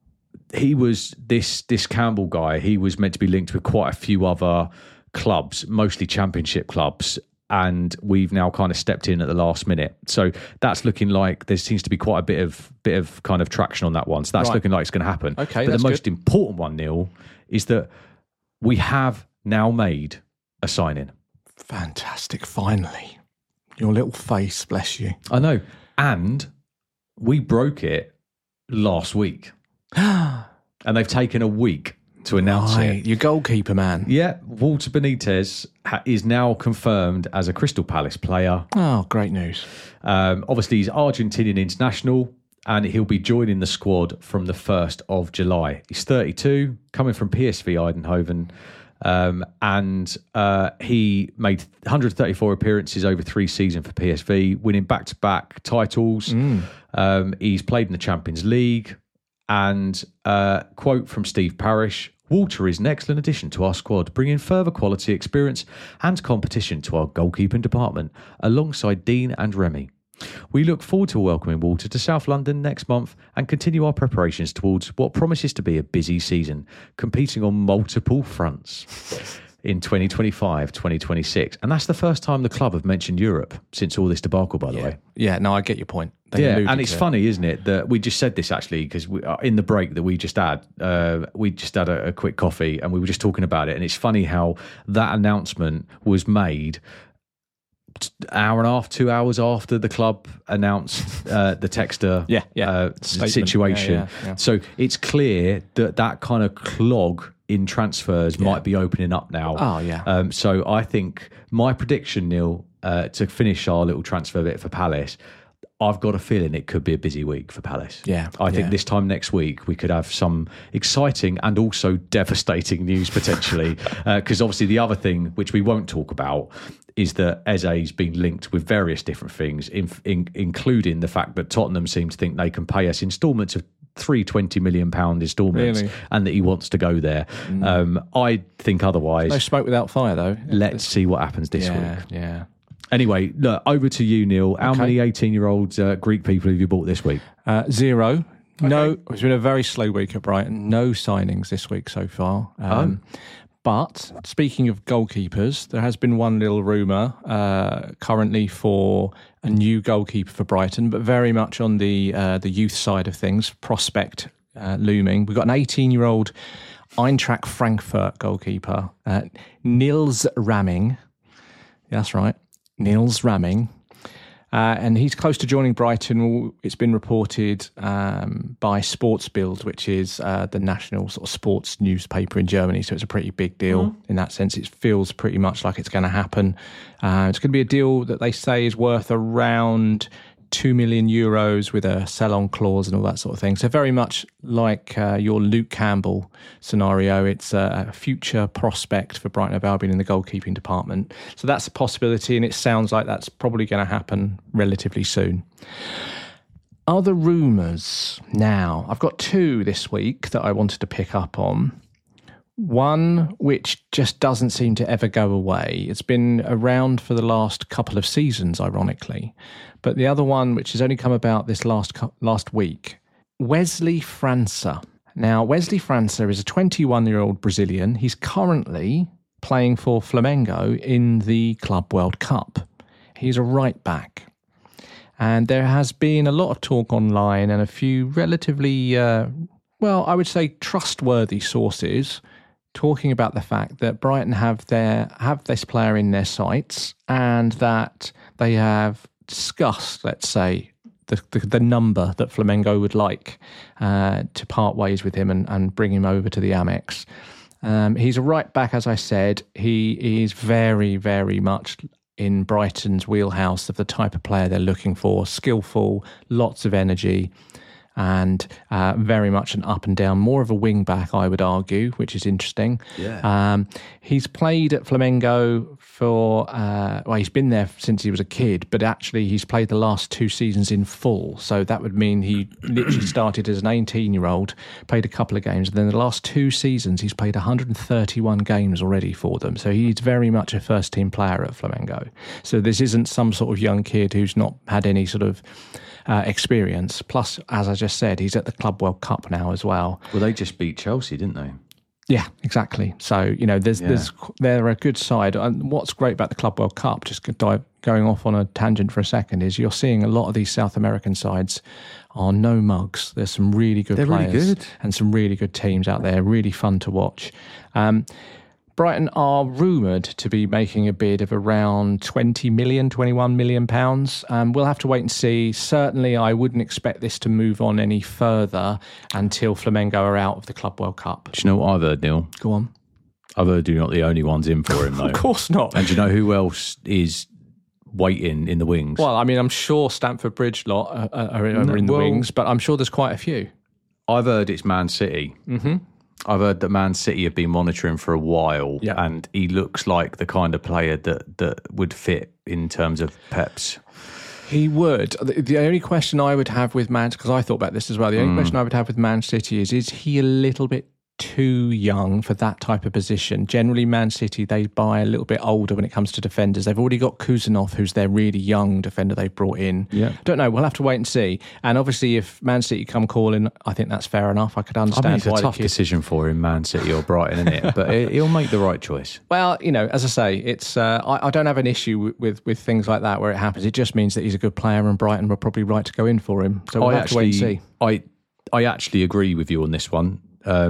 he was this this Campbell guy. He was meant to be linked with quite a few other clubs, mostly championship clubs, and we've now kind of stepped in at the last minute. So that's looking like there seems to be quite a bit of bit of kind of traction on that one. So that's Right. looking like it's going to happen. Okay, but that's the most good. important one, Neil, is that we have now made a signing. Fantastic. Finally. Your little face, bless you. I know, and we broke it last week, and they've taken a week to announce Right, it. your goalkeeper, man. Yeah, Walter Benitez ha- is now confirmed as a Crystal Palace player. Oh, great news. Um, obviously, he's Argentinian international, and he'll be joining the squad from the first of July. He's thirty-two, coming from P S V Eindhoven, um, and uh, he made one hundred thirty-four appearances over three seasons for P S V, winning back-to-back titles. Um, he's played in the Champions League. And uh, quote from Steve Parish, Walter is an excellent addition to our squad, bringing further quality, experience and competition to our goalkeeping department, alongside Dean and Remy. We look forward to welcoming Walter to South London next month and continue our preparations towards what promises to be a busy season, competing on multiple fronts in twenty twenty-five, twenty twenty-six. And that's the first time the club have mentioned Europe since all this debacle, by the Yeah. way. Yeah, no, I get your point. They Yeah, alluded and it's to it. funny, isn't it, that we just said this actually because we, uh, in the break that we just had, uh, we just had a, a quick coffee and we were just talking about it. And it's funny how that announcement was made hour and a half, two hours after the club announced uh, the Textor yeah, yeah. Uh, Statement. situation. Yeah, yeah, yeah. So it's clear that that kind of clog in transfers Yeah. might be opening up now. Oh, yeah. Um, so I think my prediction, Neil, uh, to finish our little transfer bit for Palace, I've got a feeling it could be a busy week for Palace. Yeah, I think yeah. this time next week we could have some exciting and also devastating news potentially. Because uh, obviously the other thing, which we won't talk about, is that Eze's been linked with various different things, in, in, including the fact that Tottenham seem to think they can pay us instalments of three twenty million pound instalments, Really? and that he wants to go there. Mm. Um, I think otherwise. No smoke without fire, though. Let's see what happens this yeah, week. Yeah. Anyway, look, over to you, Neil. How Okay. many eighteen-year-olds uh, Greek people have you bought this week? Uh, zero. No, it's been a very slow week at Brighton. No signings this week so far. Um, Oh. But speaking of goalkeepers, there has been one little rumour uh, currently for a new goalkeeper for Brighton, but very much on the uh, the youth side of things, prospect uh, looming. We've got an eighteen-year-old Eintracht Frankfurt goalkeeper, uh, Nils Ramming. That's right, Nils Ramming. Uh, and he's close to joining Brighton. It's been reported um, by Sportsbild, which is uh, the national sort of sports newspaper in Germany. So it's a pretty big deal mm. in that sense. It feels pretty much like it's going to happen. Uh, it's going to be a deal that they say is worth around two million euros with a sell-on clause and all that sort of thing. So very much like uh, your Luke Campbell scenario, it's a future prospect for Brighton Hove Albion in the goalkeeping department. So that's a possibility, and it sounds like that's probably going to happen relatively soon. Other rumours now. I've got two this week that I wanted to pick up on. One which just doesn't seem to ever go away. It's been around for the last couple of seasons, ironically. But the other one, which has only come about this last last week, Wesley França. Now, Wesley França is a twenty-one-year-old Brazilian. He's currently playing for Flamengo in the Club World Cup. He's a right back. And there has been a lot of talk online and a few relatively, uh, well, I would say trustworthy sources talking about the fact that Brighton have their have this player in their sights, and that they have discussed, let's say, the the, the number that Flamengo would like uh, to part ways with him and, and bring him over to the Amex. Um, he's a right back, as I said. He is very, very much in Brighton's wheelhouse of the type of player they're looking for. Skillful, lots of energy, and uh, very much an up and down, more of a wing back, I would argue, which is interesting. Yeah. Um, he's played at Flamengo for, uh, well, he's been there since he was a kid, but actually he's played the last two seasons in full. So that would mean he literally started as an eighteen-year-old, played a couple of games, and then the last two seasons he's played one hundred thirty-one games already for them. So he's very much a first-team player at Flamengo. So this isn't some sort of young kid who's not had any sort of Uh, experience. Plus, as I just said, he's at the Club World Cup now as well. Well, they just beat Chelsea, didn't they? Yeah, exactly. So, you know, there's, Yeah. there's, they're a good side. And what's great about the Club World Cup, just dive, going off on a tangent for a second, is you're seeing a lot of these South American sides are no mugs. There's some really good They're players really good. and some really good teams out there. Really fun to watch. Um, Brighton are rumoured to be making a bid of around twenty million, twenty-one million pounds. Um, we'll have to wait and see. Certainly, I wouldn't expect this to move on any further until Flamengo are out of the Club World Cup. Do you know what I've heard, Neil? Go on. I've heard you're not the only ones in for him, though. Of course not. And do you know who else is waiting in the wings? Well, I mean, I'm sure Stamford Bridge lot are, are, are in the well, wings, but I'm sure there's quite a few. I've heard it's Man City. Mm-hmm. I've heard that Man City have been monitoring for a while, Yeah. and he looks like the kind of player that, that would fit in terms of Pep's. He would. The, the only question I would have with Man, because I thought about this as well, the only mm. question I would have with Man City is, is he a little bit too young for that type of position? Generally, Man City, they buy a little bit older when it comes to defenders. They've already got Kuzanov, who's their really young defender they've brought in. Yeah. Don't know. We'll have to wait and see. And obviously, if Man City come calling, I think that's fair enough. I could understand I mean, it's why a tough the kid... decision for him, Man City or Brighton, isn't it? But he'll make the right choice. Well, you know, as I say, it's uh, I, I don't have an issue with, with with things like that where it happens. It just means that he's a good player, and Brighton were probably right to go in for him. So we'll I have actually, to wait and see. I, I actually agree with you on this one. Um,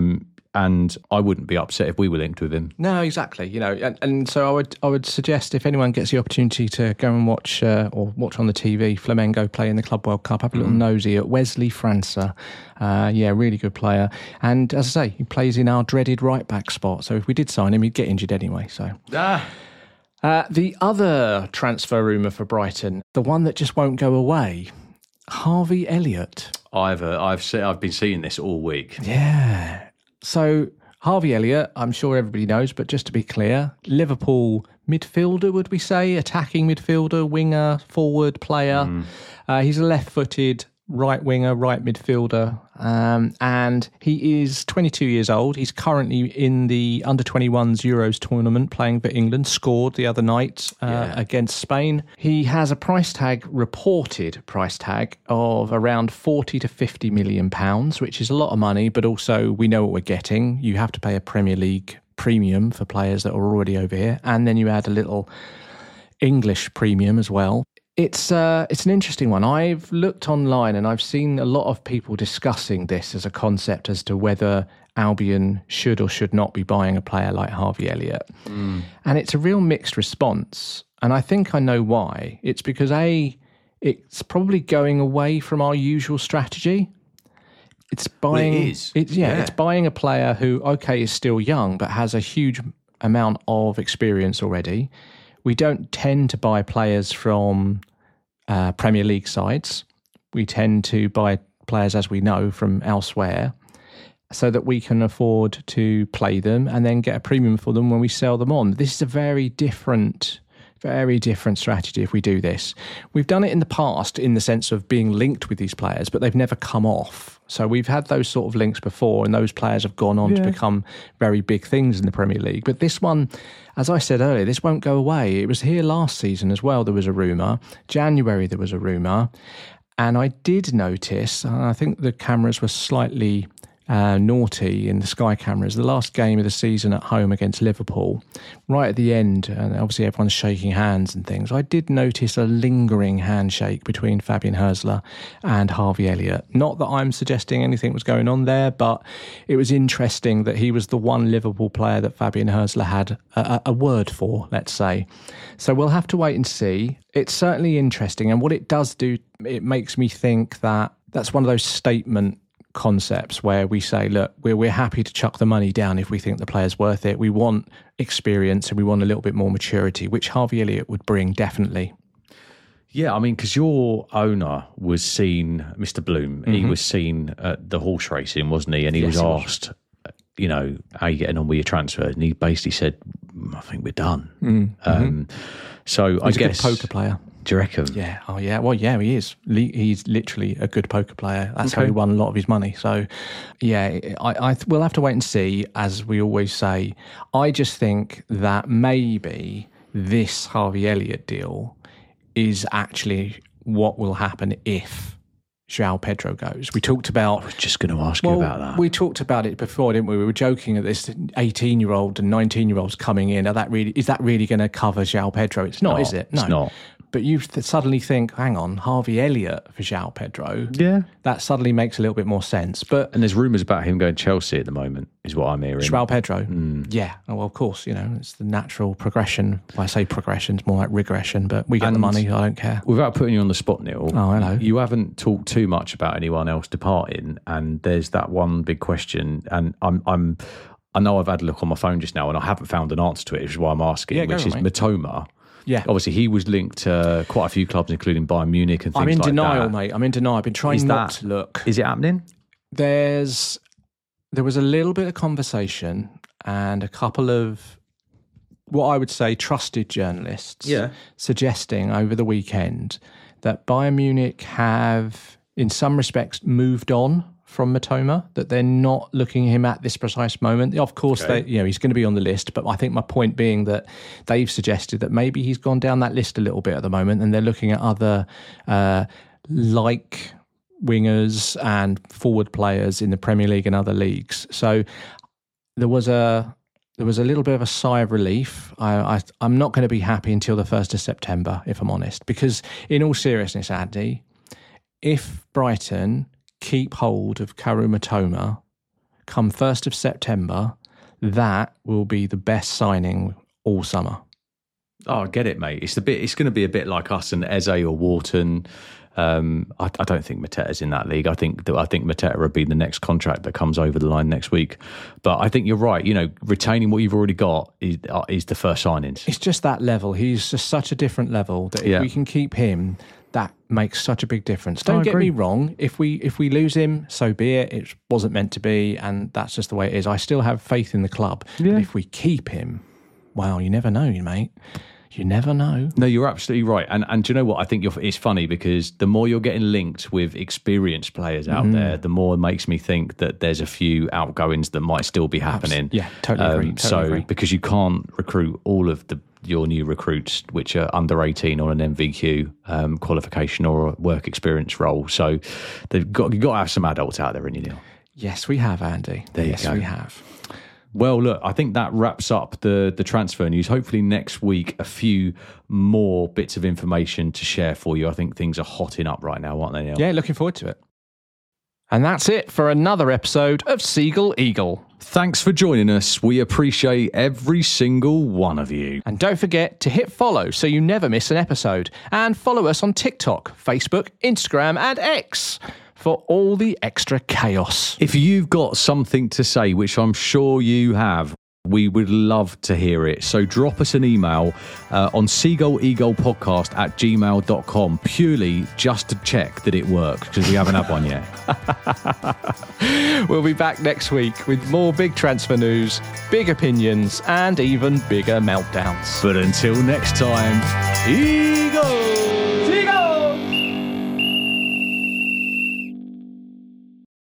and I wouldn't be upset if we were linked with him. No, exactly. You know, and, and so I would I would suggest if anyone gets the opportunity to go and watch uh, or watch on the T V Flamengo play in the Club World Cup, have a little mm. nosy at Wesley França. Uh, yeah, really good player. And as I say, he plays in our dreaded right back spot. So if we did sign him, he'd get injured anyway. So. Ah. Uh, the other transfer rumour for Brighton, the one that just won't go away, Harvey Elliott. I've uh, I've se- I've been seeing this all week. Yeah. So Harvey Elliott, I'm sure everybody knows, but just to be clear, Liverpool midfielder, would we say, attacking midfielder, winger, forward player. Mm. Uh, he's a left-footed right winger, right midfielder, um, and he is twenty-two years old. He's currently in the under twenty-ones Euros tournament playing for England, scored the other night uh, yeah. against Spain. He has a price tag, reported price tag, of around forty to fifty million pounds, which is a lot of money, but also we know what we're getting. You have to pay a Premier League premium for players that are already over here, and then you add a little English premium as well. It's uh, it's an interesting one. I've looked online and I've seen a lot of people discussing this as a concept as to whether Albion should or should not be buying a player like Harvey Elliott. Mm. And it's a real mixed response. And I think I know why. It's because, A, it's probably going away from our usual strategy. It's buying... Well, it is. It's, yeah, yeah, it's buying a player who, OK, is still young, but has a huge amount of experience already. We don't tend to buy players from uh, Premier League sides. We tend to buy players, as we know, from elsewhere so that we can afford to play them and then get a premium for them when we sell them on. This is a very different, very different strategy if we do this. We've done it in the past in the sense of being linked with these players, but they've never come off. So we've had those sort of links before, and those players have gone on yeah. to become very big things in the Premier League. But this one, as I said earlier, this won't go away. It was here last season as well. There was a rumour. January, there was a rumour. And I did notice, and I think the cameras were slightly uh, naughty in the Sky cameras, the last game of the season at home against Liverpool, right at the end, and obviously everyone's shaking hands and things, I did notice a lingering handshake between Fabian Hürzeler and Harvey Elliott. Not that I'm suggesting anything was going on there, but it was interesting that he was the one Liverpool player that Fabian Hürzeler had a, a word for, let's say. So we'll have to wait and see. It's certainly interesting, and what it does do, it makes me think that that's one of those statement concepts where we say, look, we're, we're happy to chuck the money down if we think the player's worth it. We want experience and we want a little bit more maturity, which Harvey Elliott would bring, definitely. Yeah, I mean, because your owner was seen, Mister Bloom, mm-hmm. he was seen at the horse racing, wasn't he? And he yes, was he asked, was. you know, how are you getting on with your transfer? And he basically said, I think we're done. Mm-hmm. Um, so He's I a guess... good poker player. Do you reckon? Yeah. Oh, yeah. Well, yeah, he is. He's literally a good poker player. That's okay. How he won a lot of his money. So, yeah, I, I we'll have to wait and see, as we always say. I just think that maybe this Harvey Elliott deal is actually what will happen if João Pedro goes. We talked about... I was just going to ask well, you about that. We talked about it before, didn't we? We were joking at this eighteen-year-old and nineteen-year-olds coming in. Are that really, is that really going to cover João Pedro? It's not, no, is it? No. It's not. But you th- suddenly think, hang on, Harvey Elliott for João Pedro. Yeah. That suddenly makes a little bit more sense. But And there's rumours about him going to Chelsea at the moment, is what I'm hearing. João Pedro? Mm. Yeah. Oh, well, of course, you know, it's the natural progression. If I say progression, it's more like regression, but we get and the money, I don't care. Without putting you on the spot, Neil, oh, hello. You haven't talked too much about anyone else departing, and there's that one big question, and I'm... I'm I know I've had a look on my phone just now and I haven't found an answer to it, which is why I'm asking, yeah, which on, is mate. Mitoma. Yeah. Obviously, he was linked to quite a few clubs, including Bayern Munich and things I'm in like denial, that. mate. I'm in denial. I've been trying is not that, to look. Is it happening? There's, there was a little bit of conversation and a couple of what I would say trusted journalists yeah. suggesting over the weekend that Bayern Munich have, in some respects, moved on from Mitoma, that they're not looking at him at this precise moment. Of course, okay. they, you know, he's going to be on the list, but I think my point being that they've suggested that maybe he's gone down that list a little bit at the moment, and they're looking at other uh, like wingers and forward players in the Premier League and other leagues. So there was a there was a little bit of a sigh of relief. I, I, I'm not going to be happy until the first of September, if I'm honest, because in all seriousness, Andy, if Brighton keep hold of Kaoru Mitoma, come first of September, that will be the best signing all summer. Oh, I get it, mate. It's the bit. It's going to be a bit like us and Eze or Wharton. Um, I, I don't think Mateta's in that league. I think that I think Mateta will be the next contract that comes over the line next week. But I think you're right. You know, retaining what you've already got is, uh, is the first signings. It's just that level. He's just such a different level that if Yeah. we can keep him, that makes such a big difference. Don't I get agree. me wrong. If we if we lose him, so be it. It wasn't meant to be, and that's just the way it is. I still have faith in the club. Yeah. But if we keep him, wow, you never know, mate. You never know. No, you're absolutely right. And and do you know what? I think you're, it's funny because the more you're getting linked with experienced players out Mm. there, the more it makes me think that there's a few outgoings that might still be happening. Yeah, totally agree. Totally so agree. because you can't recruit all of the your new recruits, which are under eighteen on an M V Q um, qualification or a work experience role. So they've got you've got to have some adults out there in you, Neil. Yes, we have, Andy. There you yes, go. we have. Well, look, I think that wraps up the, the transfer news. Hopefully next week, a few more bits of information to share for you. I think things are hotting up right now, aren't they, Neil? Yeah, looking forward to it. And that's it for another episode of Seagull Eagle. Thanks for joining us. We appreciate every single one of you. And don't forget to hit follow so you never miss an episode. And follow us on TikTok, Facebook, Instagram, and X for all the extra chaos. If you've got something to say, which I'm sure you have, we would love to hear it. So drop us an email uh, on seagulleaglepodcast at gmail dot com, purely just to check that it works, because we haven't had one yet. We'll be back next week with more big transfer news, big opinions, and even bigger meltdowns. But until next time, Eagles!